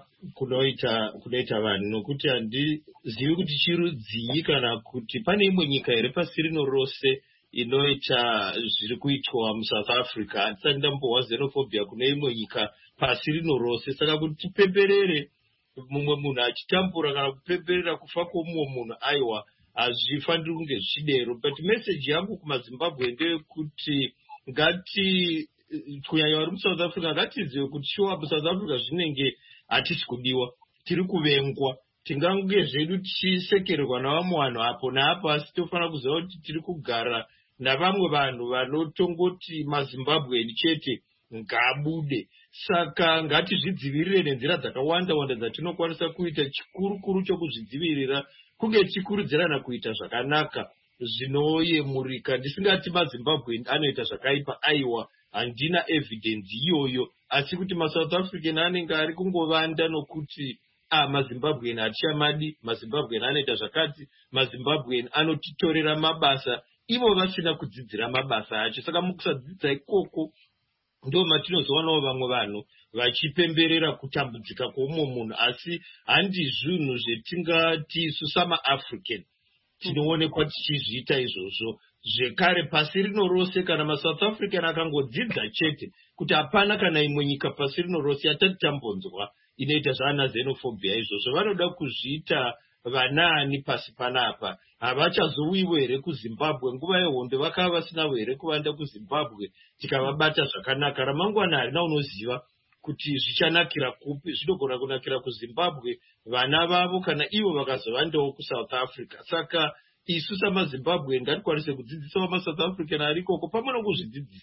kunoita vanhu nokuti handizivi kuti chirudzii kana kuti pane imwe nyika here pasi rino rose inoita zviri kuitwa muSouth Africa. Handisati ndambohwa xenophobia kune imwe nyika pasi rino rose. Saka kuti tipemberere mumwe munhu achitambura kana kupemberera kufa kwomumwe munhu aiwa hazvifaniri kunge zvichidero. But message yangu kumaZimbabwe ndeyekuti ngati kunyanya vari muSouth Africa ngatizive kuti shuwa muSouth Africa zvinenge hatisi kudiwa, tiri kuvengwa, tingange zvedu tichisekererwa navamwe vanhu apo naapo, asi tofanira kuziva kuti tiri kugara navamwe vanhu vanotongoti maZimbabweni chete ngabude. Saka ngatizvidzivirire nenzira dzakawanda wanda dzatinokwanisa kuita. Chikuru chokuzvidzivirira kunge tichikurudzirana kuita zvakanaka zvinoyemurika. Ndisingati maZimbabweni anoita zvakaipa, aiwa handina evidence iyoyo, asi kuti maSouth African anenge ari kungovanda nokuti maZimbabweni hatichamadi, maZimbabweni anoita zvakati, maZimbabweni anotitorera mabasa, ivo vasina kudzidzira mabasa acho. Saka mukusadzidza ikoko ndo matinozowanawo vamwe vanhu vachipemberera kutambudzika kwoumwe munhu, asi handi zvinhu zvetingati isu samaAfrican tinoonekwa tichizviita izvozvo. Zvekare pasi rino rose kana maSouth African akangodzidza chete kuti hapana kana imwe nyika pasi rino rose yatati tambonzwa inoita zvana xenophobia izvozvo, vanoda kuzviita vanaani pasi panapa. Havachazowiwo here kuZimbabwe. Nguva yehondo vakava vasinawo here kuvanda kuZimbabwe tikavabata zvakanaka. Ramangwana harina unoziva kuti zvichanakira kupi. Zvinogona kunakira kuZimbabwe vana vavo kana ivo vakazovandawo kuSouth Africa. Saka isu samaZimbabwe ngatikwanise kudzidzisa maSouth African arikoko pamwe nokuzvidzidzisa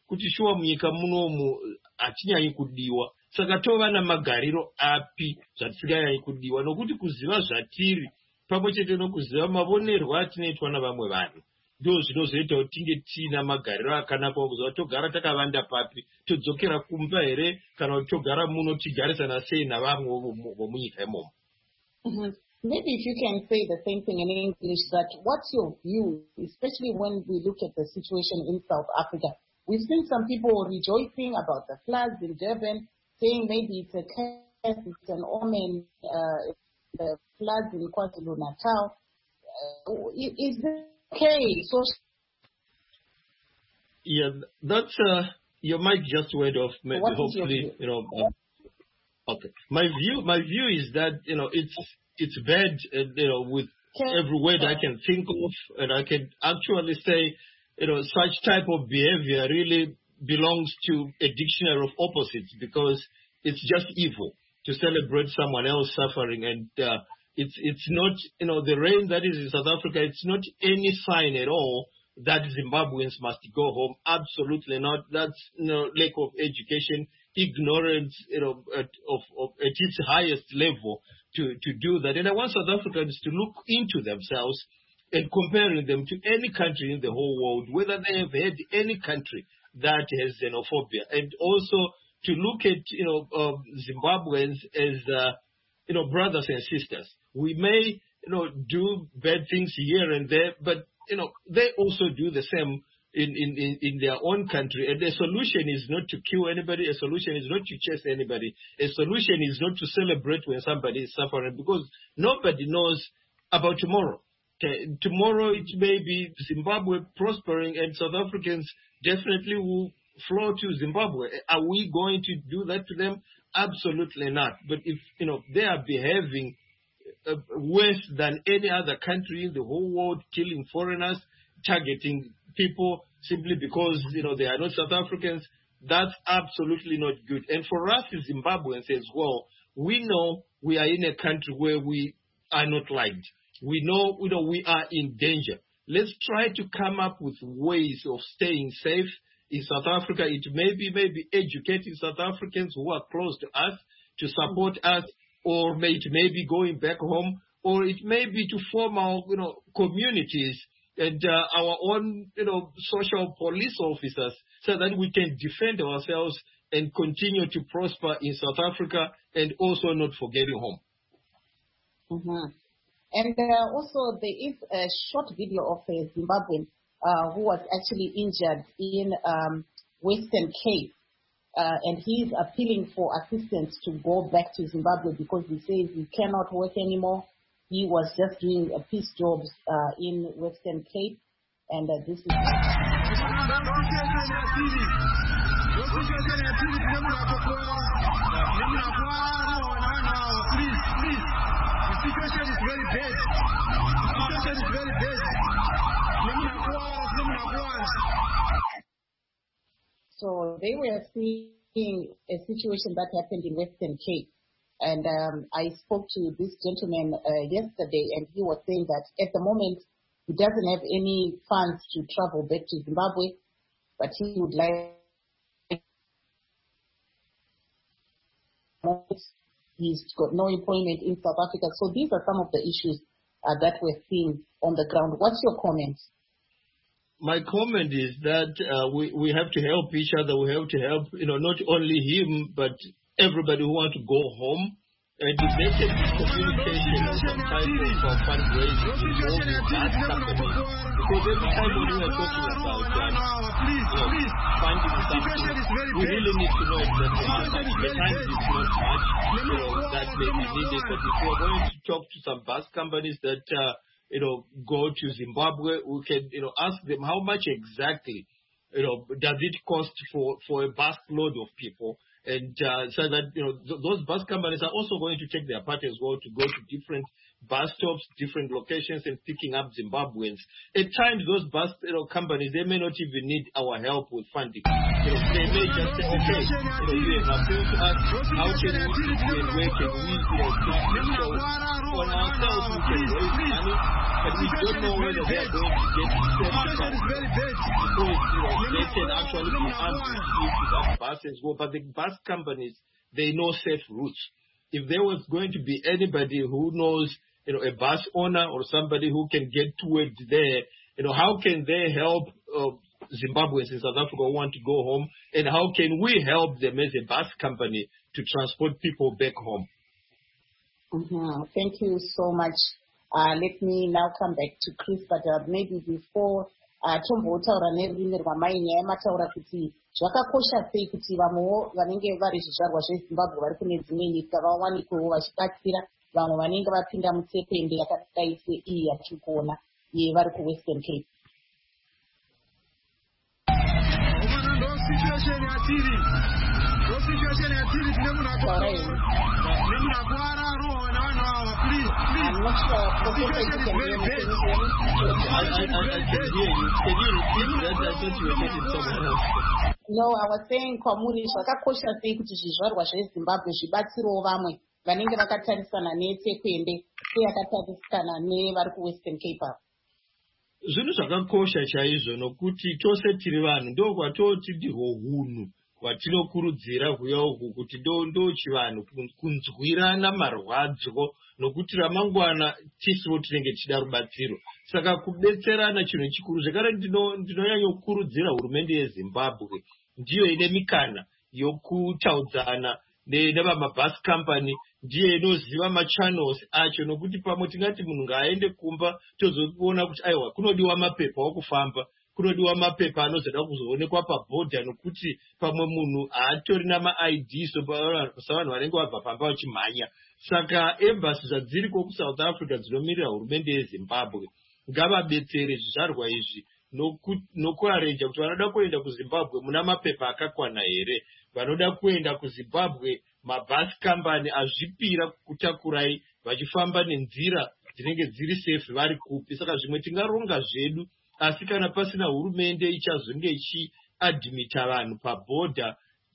kuti shuwa munyika munomu hatinyanyi kudiwa. Saka tova namagariro api zvatisinganyanyi kudiwa, nokuti kuziva zvatiri pamwe chete nokuziva mavonerwo atinoitwa navamwe vanhu ndo zvinozoita kuti tinge tina magariro akanaka kuziva togara takavanda papi, todzokera kumba here, kana kuti togara muno tigarisana sei navamwe vomunyika imomo. Maybe if you can say the same thing in English, that what's your view, especially when we look at the situation in South Africa? We've seen some people rejoicing about the floods in Durban, saying maybe it's a curse, it's an omen, the floods in KwaZulu-Natal. Is this okay? So, yeah, that's your mic just went off. Maybe hopefully, okay. My view is that it's bad, with every word I can think of, and I can actually say, such type of behavior really belongs to a dictionary of opposites, because it's just evil to celebrate someone else suffering, and it's not, the rain that is in South Africa, it's not any sign at all that Zimbabweans must go home. Absolutely not. That's lack of education, ignorance, at its highest level to do that. And I want South Africans to look into themselves and comparing them to any country in the whole world, whether they have had any country that has xenophobia, and also to look at Zimbabweans as brothers and sisters. We may do bad things here and there, but they also do the same in their own country. And the solution is not to kill anybody. A solution is not to chase anybody. A solution is not to celebrate when somebody is suffering, because nobody knows about tomorrow. Tomorrow it may be Zimbabwe prospering, and South Africans definitely will flow to Zimbabwe. Are we going to do that to them? Absolutely not. But if they are behaving worse than any other country in the whole world, killing foreigners, targeting people simply because they are not South Africans, that's absolutely not good. And for us as Zimbabweans as well, we know we are in a country where we are not liked. We know we are in danger. Let's try to come up with ways of staying safe in South Africa. It may be educating South Africans who are close to us to support us, or it may be going back home, or it may be to form our communities and our own social police officers, so that we can defend ourselves and continue to prosper in South Africa, and also not forgetting home. Mm-hmm. And also there is a short video of a Zimbabwean who was actually injured in Western Cape, and he is appealing for assistance to go back to Zimbabwe because he says he cannot work anymore. He was just doing a piece jobs in Western Cape, and this is... The situation is very bad. The situation is very bad. So they were seeing a situation that happened in Western Cape. And I spoke to this gentleman yesterday, and he was saying that at the moment he doesn't have any funds to travel back to Zimbabwe, but he would like... He's got no employment in South Africa. So these are some of the issues that we're seeing on the ground. What's your comment? My comment is that we have to help each other. We have to help, not only him, but everybody who wants to go home. And the message is communication, some type of fundraising involving that company. Because every time when we are talking about funding something, we really need to know exactly how much. The time is not much, that may be needed. But if we are going to talk to some bus companies that, go to Zimbabwe, we can, ask them how much exactly, does it cost for a bus load of people. And so that, those bus companies are also going to take their part as well to go to different bus stops, different locations, and picking up Zimbabweans. At times, those bus companies, they may not even need our help with funding. They may just say, okay, you have appealed to us, how can we and where can we on ourselves, we can raise money, but we don't know whether they are going to get because they can actually be ambushed that buses go. But the bus companies, they know safe routes. If there was going to be anybody who knows, a bus owner or somebody who can get to it there, how can they help Zimbabweans in South Africa who want to go home, and how can we help them as a bus company to transport people back home? Thank you so much. Let me now come back to Chris, but maybe before tombotaura nerurimi rwamai nyaya mataura kuti zvakakosha sei kuti vamwewo vanenge vari zvizvarwa zvezimbabwe vari kune dzimwe nyika vawanikwewo vachibatsira vamwe vanenge vapinda mutsepende yakadai seiyi yatiri kuona vari kuwestern cape. I'm not sure. Professor, you can hear me. Can you hear me? I can hear you. Can you repeat that? I thought you were getting someone else. No, I was saying kwamuri zvakakosha sei kuti zvizvarwa zvezimbabwe zvibatsirewo vamwe vanenge vakatarisana netsekwende seyakatarisana nevari kuwestern cape. Zvinhu zvakakosha chaizvo nokuti tose tiri vanhu ndokwatoti ndirwo hunhu hwatinokurudzira kuuya uku kuti ndo chivanhu kunzwirana marwadzo nokuti ramangwana tisiwo tinenge tichida rubatsiro. Saka kubetserana chinhu chikuru. Zvekare ndinonyanyokurudzira hurumende yeZimbabwe ndiyo ine mikana yokutaudzana nevamabus company, ndiye inoziva machannels acho, nokuti pamwe tingati munhu ngaaende kumba tozoona kuti aiwa kunodiwa mapepa okufamba, kunodiwa mapepa anozoda kuzoonekwa pabhodha, nokuti pamwe munhu haatori nama-ID savanhu vanenge vabva pamba vachimhanya. Saka embassy zvadziriko kuSouth Africa dzinomirira hurumende yeZimbabwe ngavabetsere zvizvarwa izvi nokuarenja kuti vanoda kuenda kuZimbabwe muna mapepa akakwana here, vanoda kuenda kuZimbabwe mabus company azvipira kutakurai vachifamba nenzira dzinenge dziri safe vari kupi. Saka zvimwe tingaronga zvedu, asi kana pasina hurumende ichazonge ichiadhimita vanhu pabhodha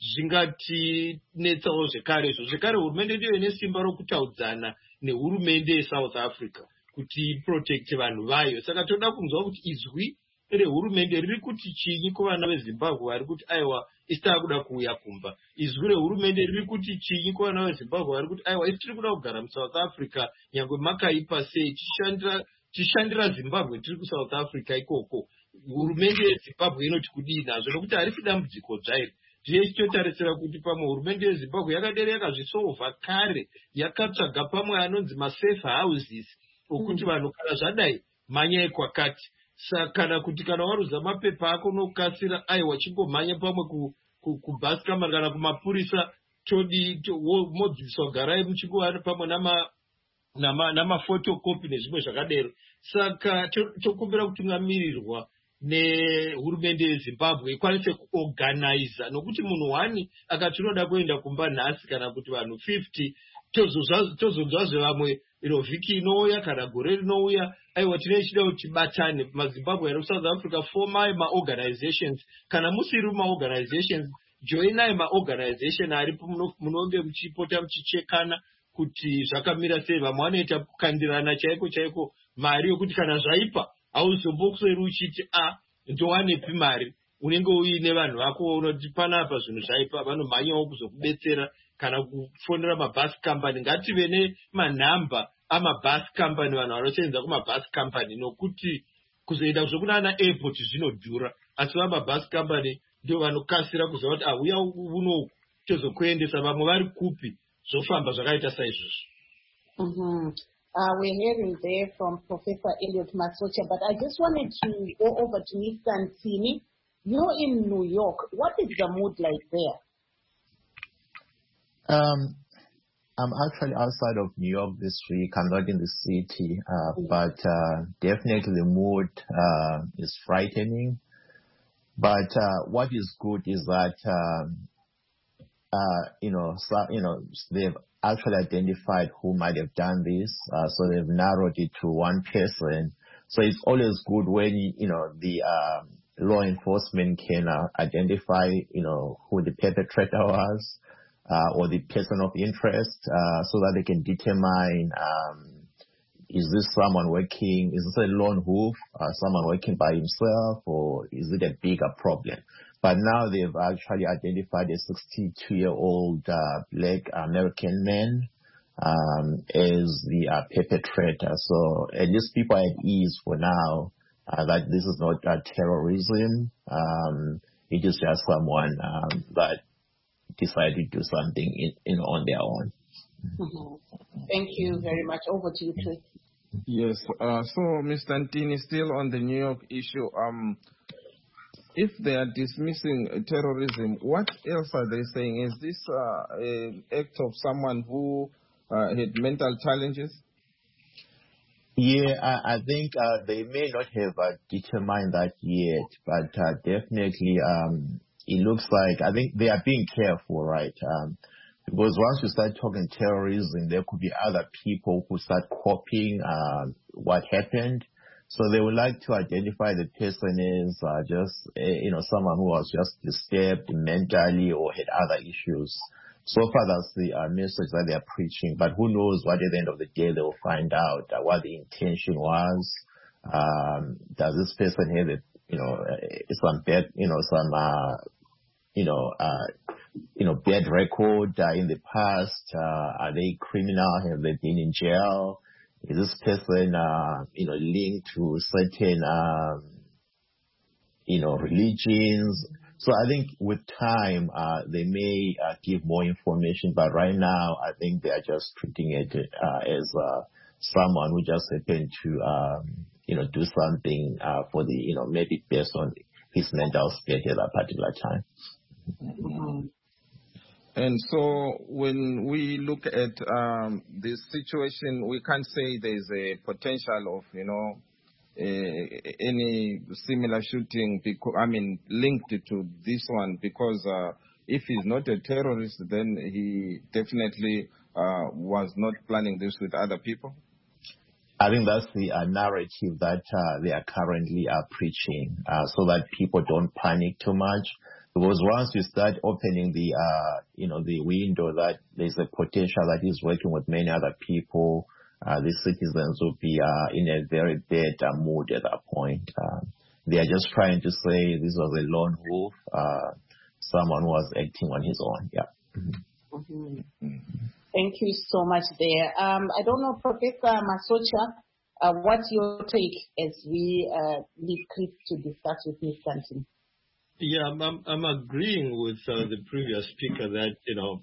zvingatinetsawo zvekare izvo. Zvekare hurumende ndiyo ine simba rokutaudzana nehurumende yeSouth Africa kuti iprotecte vanhu vayo. Saka toda kunzwa kuti izwi rehurumende riri kuti chinyi kuvana veZimbabwe vari kuti aiwa isi takuda kuuya kumba. Izwi rehurumende riri kuti chinyi kuvana veZimbabwe vari kuti aiwa isi tiri kuda kugara muSouth Africa nyangwe makaipa sei tichishandira Zimbabwe tiri kuSouth Africa ikoko. Hurumende yeZimbabwe inoti kudii nazvo, nokuti harifi dambudziko dzvairi. Ndiye ichitotarisira kuti pamwe hurumende yeZimbabwe yakadere yakazvisolva kare, yakatsvaga pamwe anonzi masafe houses okuti vanhu kana zvadai manyai kwakati. Kana kuti kana waruza mapepa ako nokasira aiwa chingomhanya pamwe kubus company kana kumapurisa modzidziswa garai muchingova pamwe namafotokopi nezvimwe zvakadero. Saka tokumbira kutungamirirwa nehurumende yeZimbabwe ikwanise kuorganiza, nokuti munhu wani akati unoda kuenda kumba nhasi kana kuti vanhu 50 tozonzwazve vamwe vhiki inouya kana gore rinouya aiwa tinenge chida kuti tibatane maZimbabwe neSouth Africa formai maorganizations. Kana musiri maorganizations, joinai maorganization aripo munonge muchipota muchichekana kuti zvakamira sei. Vamwe vanoita kukandirana chaiko chaiko mari yokuti kana zvaipa hauzombokuseri uchiti ndowanepi mari, unenge uine vanhu vako unoti panapa zvinhu zvaipa, vanomhanyawo kuzokubetsera kana kufonera mabus company. Ngative nemanhamba amabus company, vanhu vanosenza kumabus company, nokuti kuzoenda zvokunana airport zvinodhura, asi vamabus company ndio vanokasira kuziva kuti uya unoku tozokuendesa, vamwe vari kupi, zvofamba zvakaita saizvozvo. We're hearing there from Professor Elliot Masocha, but I just wanted to go over to Mr. Ntini. You're in New York. What is the mood like there? I'm actually outside of New York this week. I'm not in the city, but definitely the mood is frightening. But what is good is that they've actually identified who might have done this. So they've narrowed it to one person. So it's always good when, the law enforcement can identify, who the perpetrator was, or the person of interest, so that they can determine, is this someone working, is this a lone wolf, someone working by himself, or is it a bigger problem? But now they've actually identified a 62-year-old black American man as the perpetrator. So at least people are at ease for now that this is not terrorism. It is just someone that decided to do something on their own. Mm-hmm. Thank you very much. Over to you, Chris. Yes. So, Mr. Ntini, still on the New York issue, if they are dismissing terrorism, what else are they saying? Is this an act of someone who had mental challenges? Yeah, I think they may not have determined that yet, but definitely it looks like, I think they are being careful, right? Because once you start talking terrorism, there could be other people who start copying what happened. So they would like to identify the person as just, someone who was just disturbed mentally or had other issues. So far, that's the message that they are preaching. But who knows what at the end of the day they will find out what the intention was. Does this person have some bad, bad record in the past? Are they criminal? Have they been in jail? Is this person, linked to certain, religions? So I think with time, they may give more information, but right now, I think they are just treating it as someone who just happened to, do something for the, maybe based on his mental state at that particular time. Mm-hmm. And so when we look at this situation, we can't say there's a potential of, any similar shooting, linked to this one, because if he's not a terrorist, then he definitely was not planning this with other people. I think that's the narrative that they are currently preaching, so that people don't panic too much. Because once you start opening the, the window that there's a potential that he's working with many other people, the citizens will be in a very bad mood at that point. They are just trying to say this was a lone wolf, someone who was acting on his own. Yeah. Mm-hmm. Thank you so much there. I don't know, Professor Masocha, what's your take as we leave Chris to discuss with Ms. Stanton? Yeah, I'm agreeing with the previous speaker that,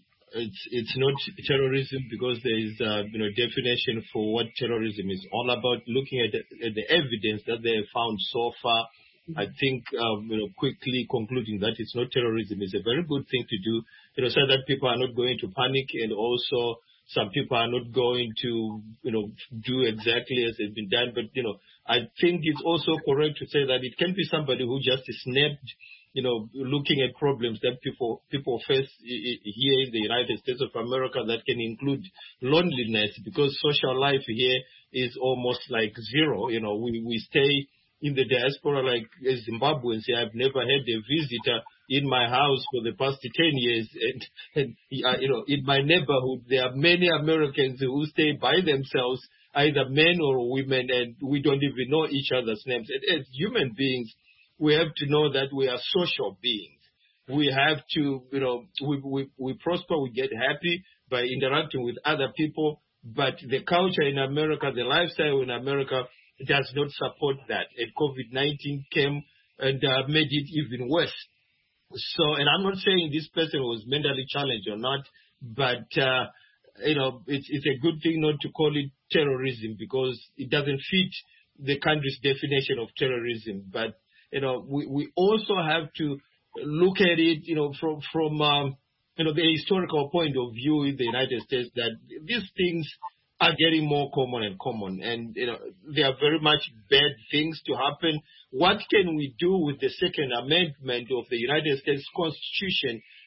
it's not terrorism, because there is, definition for what terrorism is all about. Looking at the evidence that they have found so far, I think, quickly concluding that it's not terrorism is a very good thing to do, so that people are not going to panic, and also some people are not going to, do exactly as has been done. But, I think it's also correct to say that it can be somebody who just snapped, looking at problems that people face here in the United States of America, that can include loneliness, because social life here is almost like zero. We stay in the diaspora, like as Zimbabweans. I've never had a visitor in my house for the past 10 years. And in my neighborhood, there are many Americans who stay by themselves, either men or women, and we don't even know each other's names. And as human beings, we have to know that we are social beings. We have to, we prosper, we get happy by interacting with other people. But the culture in America, the lifestyle in America, does not support that. And COVID-19 came and made it even worse. So, and I'm not saying this person was mentally challenged or not, but, it's a good thing not to call it terrorism, because it doesn't fit the country's definition of terrorism. But, we also have to look at it, from the historical point of view in the United States, that these things are getting more common and common, and they are very much bad things to happen. What can we do with the Second Amendment of the United States Constitution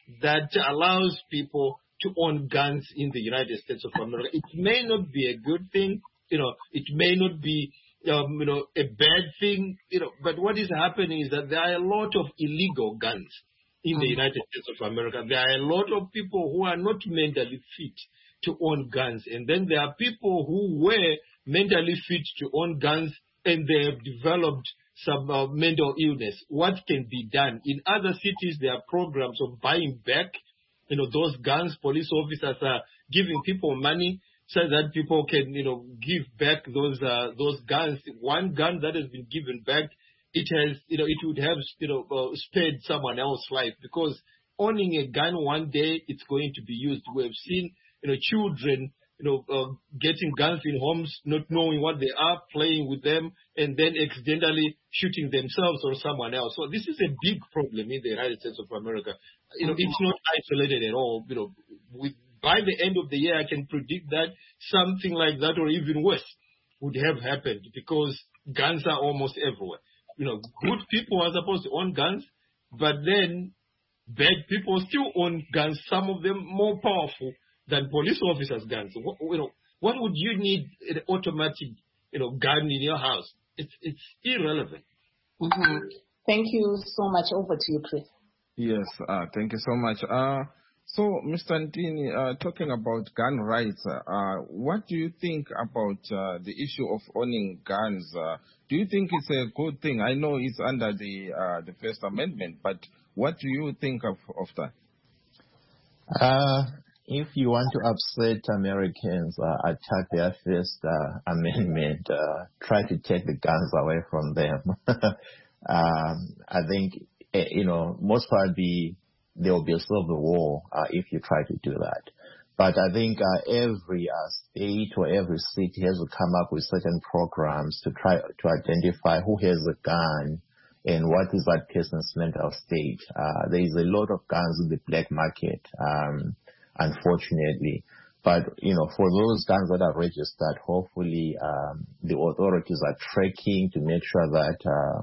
that allows people to own guns in the United States of America. It may not be a good thing, it may not be, a bad thing, but what is happening is that there are a lot of illegal guns in the United States of America. There are a lot of people who are not mentally fit to own guns. And then there are people who were mentally fit to own guns and they have developed some mental illness. What can be done? In other cities, there are programs of buying back, those guns. Police officers are giving people money so that people can, give back those guns. One gun that has been given back, it would have, spared someone else's life, because owning a gun one day, it's going to be used. We have seen, children, getting guns in homes, not knowing what they are, playing with them, and then accidentally shooting themselves or someone else. So this is a big problem in the United States of America. It's not isolated at all. By the end of the year, I can predict that something like that or even worse would have happened, because guns are almost everywhere. Good people are supposed to own guns, but then bad people still own guns, some of them more powerful than police officers' guns. What would you need an automatic, gun in your house? It's irrelevant. Thank you so much. Over to you, Chris. Yes, thank you so much. So, Mr. Ntini, talking about gun rights, what do you think about the issue of owning guns? Do you think it's a good thing? I know it's under the First Amendment, but what do you think of that? If you want to upset Americans, attack their First Amendment, try to take the guns away from them. I think, most probably there will be a civil war if you try to do that. But I think every state or every city has to come up with certain programs to try to identify who has a gun and what is that person's mental state. There is a lot of guns in the black market, unfortunately. But, for those guns that are registered, hopefully the authorities are tracking to make sure that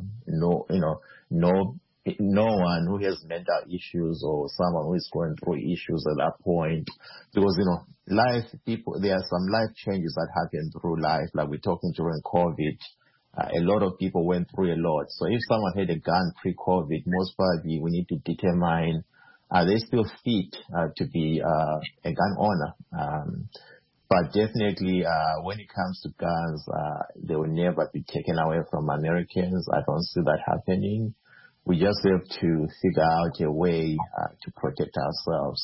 no one who has mental issues or someone who is going through issues at that point, because, there are some life changes that happen through life, like we're talking during COVID. A lot of people went through a lot. So if someone had a gun pre-COVID, most probably we need to determine, are they still fit to be a gun owner? But definitely, when it comes to guns, they will never be taken away from Americans. I don't see that happening. We just have to figure out a way to protect ourselves.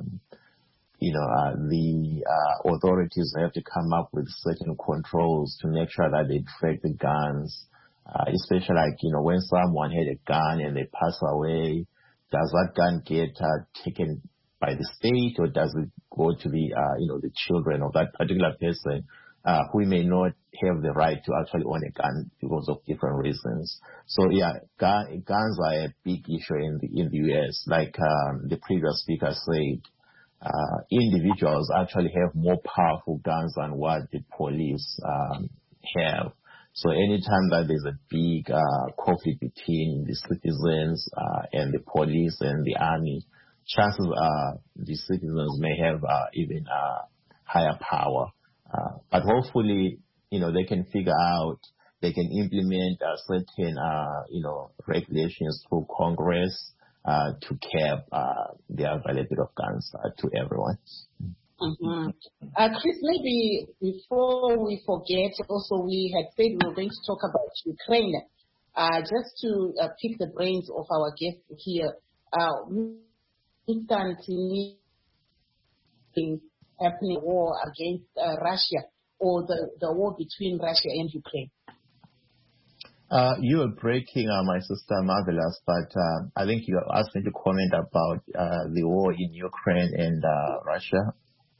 The authorities have to come up with certain controls to make sure that they track the guns, especially when someone had a gun and they pass away, does that gun get taken by the state, or does it go to the children of that particular person who may not have the right to actually own a gun because of different reasons? So yeah, guns are a big issue in the U.S. Like the previous speaker said, individuals actually have more powerful guns than what the police have. So anytime that there's a big conflict between the citizens and the police and the army, chances are the citizens may have even higher power. But hopefully, they can figure out, they can implement certain, regulations through Congress to cap the availability of guns to everyone. Chris, maybe before we forget, also we had said we were going to talk about Ukraine. Just to pick the brains of our guests here, instantly happening war against Russia, or the war between Russia and Ukraine. You are breaking, my sister Marvelous, but I think you asked me to comment about the war in Ukraine and Russia.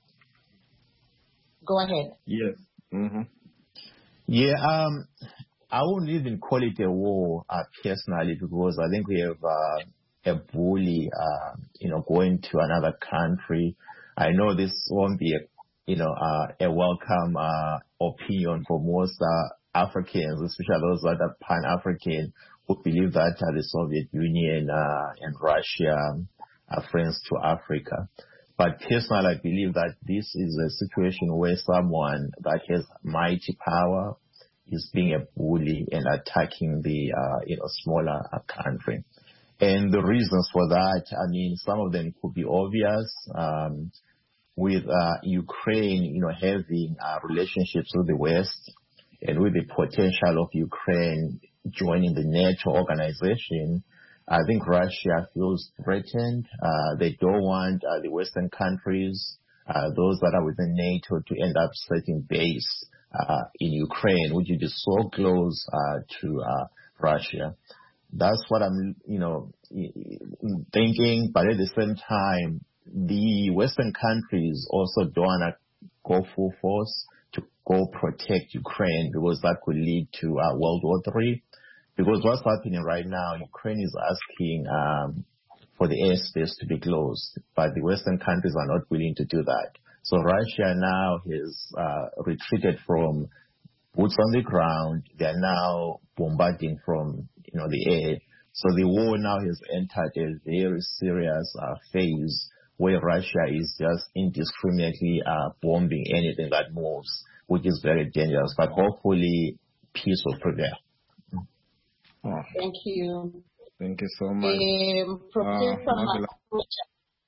Go ahead. Yes. Yeah, I won't even call it a war personally, because I think we have a bully, going to another country. I know this won't be a welcome opinion for most Africans, especially those that are Pan-African, who believe that the Soviet Union and Russia friends to Africa. But personally, I believe that this is a situation where someone that has mighty power is being a bully and attacking the smaller country. And the reasons for that, I mean, some of them could be obvious. With Ukraine, having relationships with the West, and with the potential of Ukraine joining the NATO organization, I think Russia feels threatened. They don't want the Western countries, those that are within NATO, to end up setting base in Ukraine, which is so close to Russia. That's what I'm, thinking. But at the same time, the Western countries also don't want to go full force to go protect Ukraine, because that could lead to World War III. Because what's happening right now, Ukraine is asking for the airspace to be closed, but the Western countries are not willing to do that. So Russia now has retreated from boots on the ground. They are now bombarding from the air. So the war now has entered a very serious phase where Russia is just indiscriminately bombing anything that moves, which is very dangerous. But hopefully peace will prevail. Oh, Thank you. thank you so much. Professor Matucha.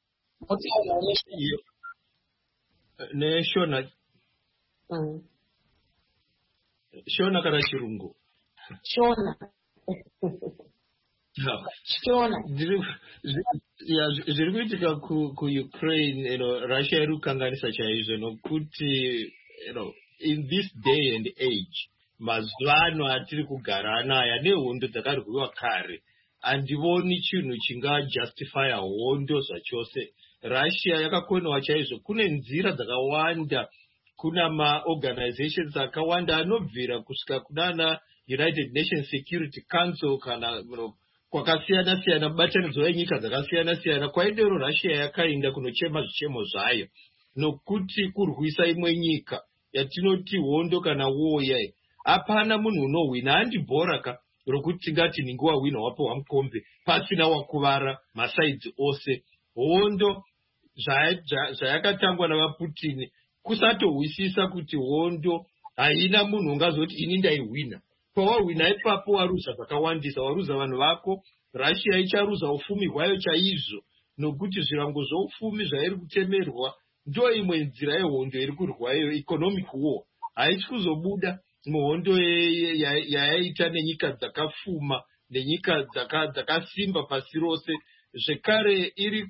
Shona kana chirungu. Shona. Zviri kuitika kuUkraine, Russia iri kukanganisa chaizvo, nokuti in this day and age, mazuva ano atiri kugara anaya nehondo dzakarwiwa kare, handivoni chinhu chingajustifya hondo zvachose. Russia yakakonewa chaizvo. Kune nzira dzakawanda, kuna maorganizations akawanda anobvira kusvika kunana United Nations Security Council kana kwakasiyana-siyana, mubatanidzwa wenyika dzakasiyana-siyana, kwaidero Russia yakaenda kunochema zvichemo zvayo, nokuti kurwisa imwe nyika yatinoti hondo kana woyai, hapana munhu unohwina. Handibhora rokuti tingati ninge wahwina wapiwa mukombe pasina wakuvara masaidzi ose. Hondo zvayakatangwa navaPutini, kusatohwisisa kuti hondo haina munhu ungazoti ini ndaihwina. Pawahwina ipapo waruza zvakawandisa, waruza vanhu vako. Russia icharuza ufumi hwayo chaizvo, nokuti zvirango zvoufumi zvairi kutemerwa ndo imwe nzira yehondo iri kurwayo, economic war. Haisi kuzobuda muhondo yayaita nenyika dzakafuma nenyika dzakasimba pasi rose. Zvekare iri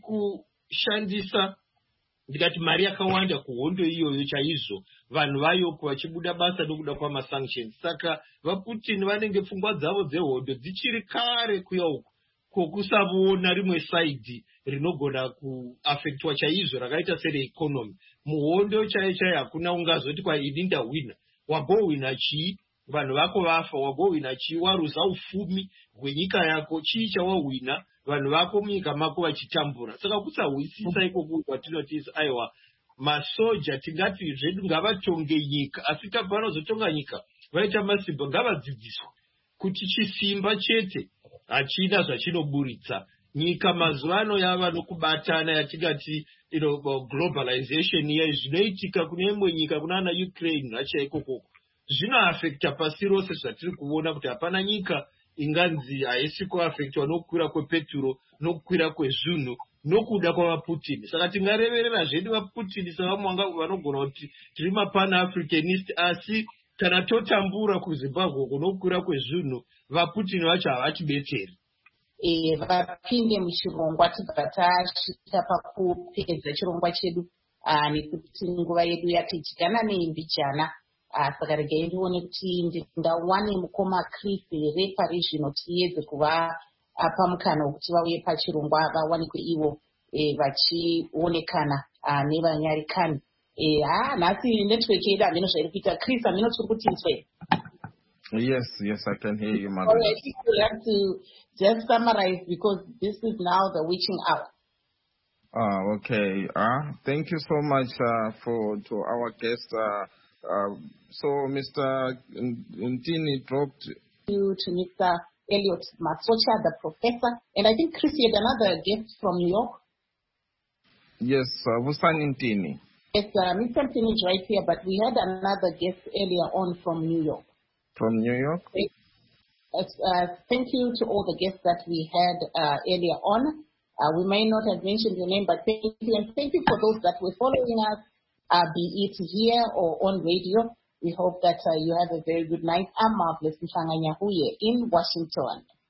kushandisa ndikati mari yakawanda kuhondo iyoyo chaizvo, vanhu vayoko vachibuda basa nokuda kwamasanctions. Saka vaPutin vanenge pfungwa dzavo dzehondo dzichiri kare kuya uku, kwokusavona rimwe saidhi rinogona kuafektwa chaizvo rakaita sereeconomy. Muhondo chaiyo hakuna ungazoti kwaini ndahwina. Wambohwina chii? Vanhu vako vafa. Wambohwina chii? Waruza ufumi hwenyika yako. Chii chawahwina? Vanhu vako munyika mako vachitambura. Saka kusahwisisa ikoko kwatinoti aiwa masoja tingati zvedu ngavatonge nyika, asi tabva kuzotonga nyika vaita masimba ngavadzidziswa kuti chisimba chete hachina zvachinoburitsa. Nyika mazuva ano yava nokubatana yatingati globalization iya zvinoitika kune imwe nyika kunana Ukraine Russia ikokoko zvinoafekta pasi rose zvatiri kuona kuti hapana nyika inganzi haisi kuafektwa nokukwira kwepeturo, nokukwira kwezvinhu, nokuda kwavaPutin. Saka tingareverera zvedu vaPutin sevamwe vanogona kuti tiri mapana-africanist, asi kana totambura kuZimbabwe kunokukwira kwezvinhu, vaPutin vacho havatibetseri. Vapinde muchirongwa tibva tasvika pakupedza chirongwa chedu nekuti nguva yedu yatidyana neimbijana. Saka regai ndione kuti ndingawane mukoma Chris here parizvino tiyedze kuvapa mukana wekuti vauye pachirongwa vawanikwe ivo vachionekana nevanyarikani. Nhasi network yedu handino zvairi kuita. Chris, handino tiri kuti nzwe. Yes, I can hear you, madam. All right, we'll have to just summarize because this is now the witching hour. Okay. Thank you so much to our guest. So Mr. Ntini dropped to Mr. Elliot Matsocha, the professor, and I think Chris had another guest from New York. Yes, Vusani Ntini. Yes, Mr. Ntini is right here, but we had another guest earlier on from New York. From New York? Thank you to all the guests that we had earlier on. We may not have mentioned your name, but thank you. And thank you for those that were following us, be it here or on radio. We hope that you have a very good night. I'm Marvelous Mhlanga Nyahuye in Washington.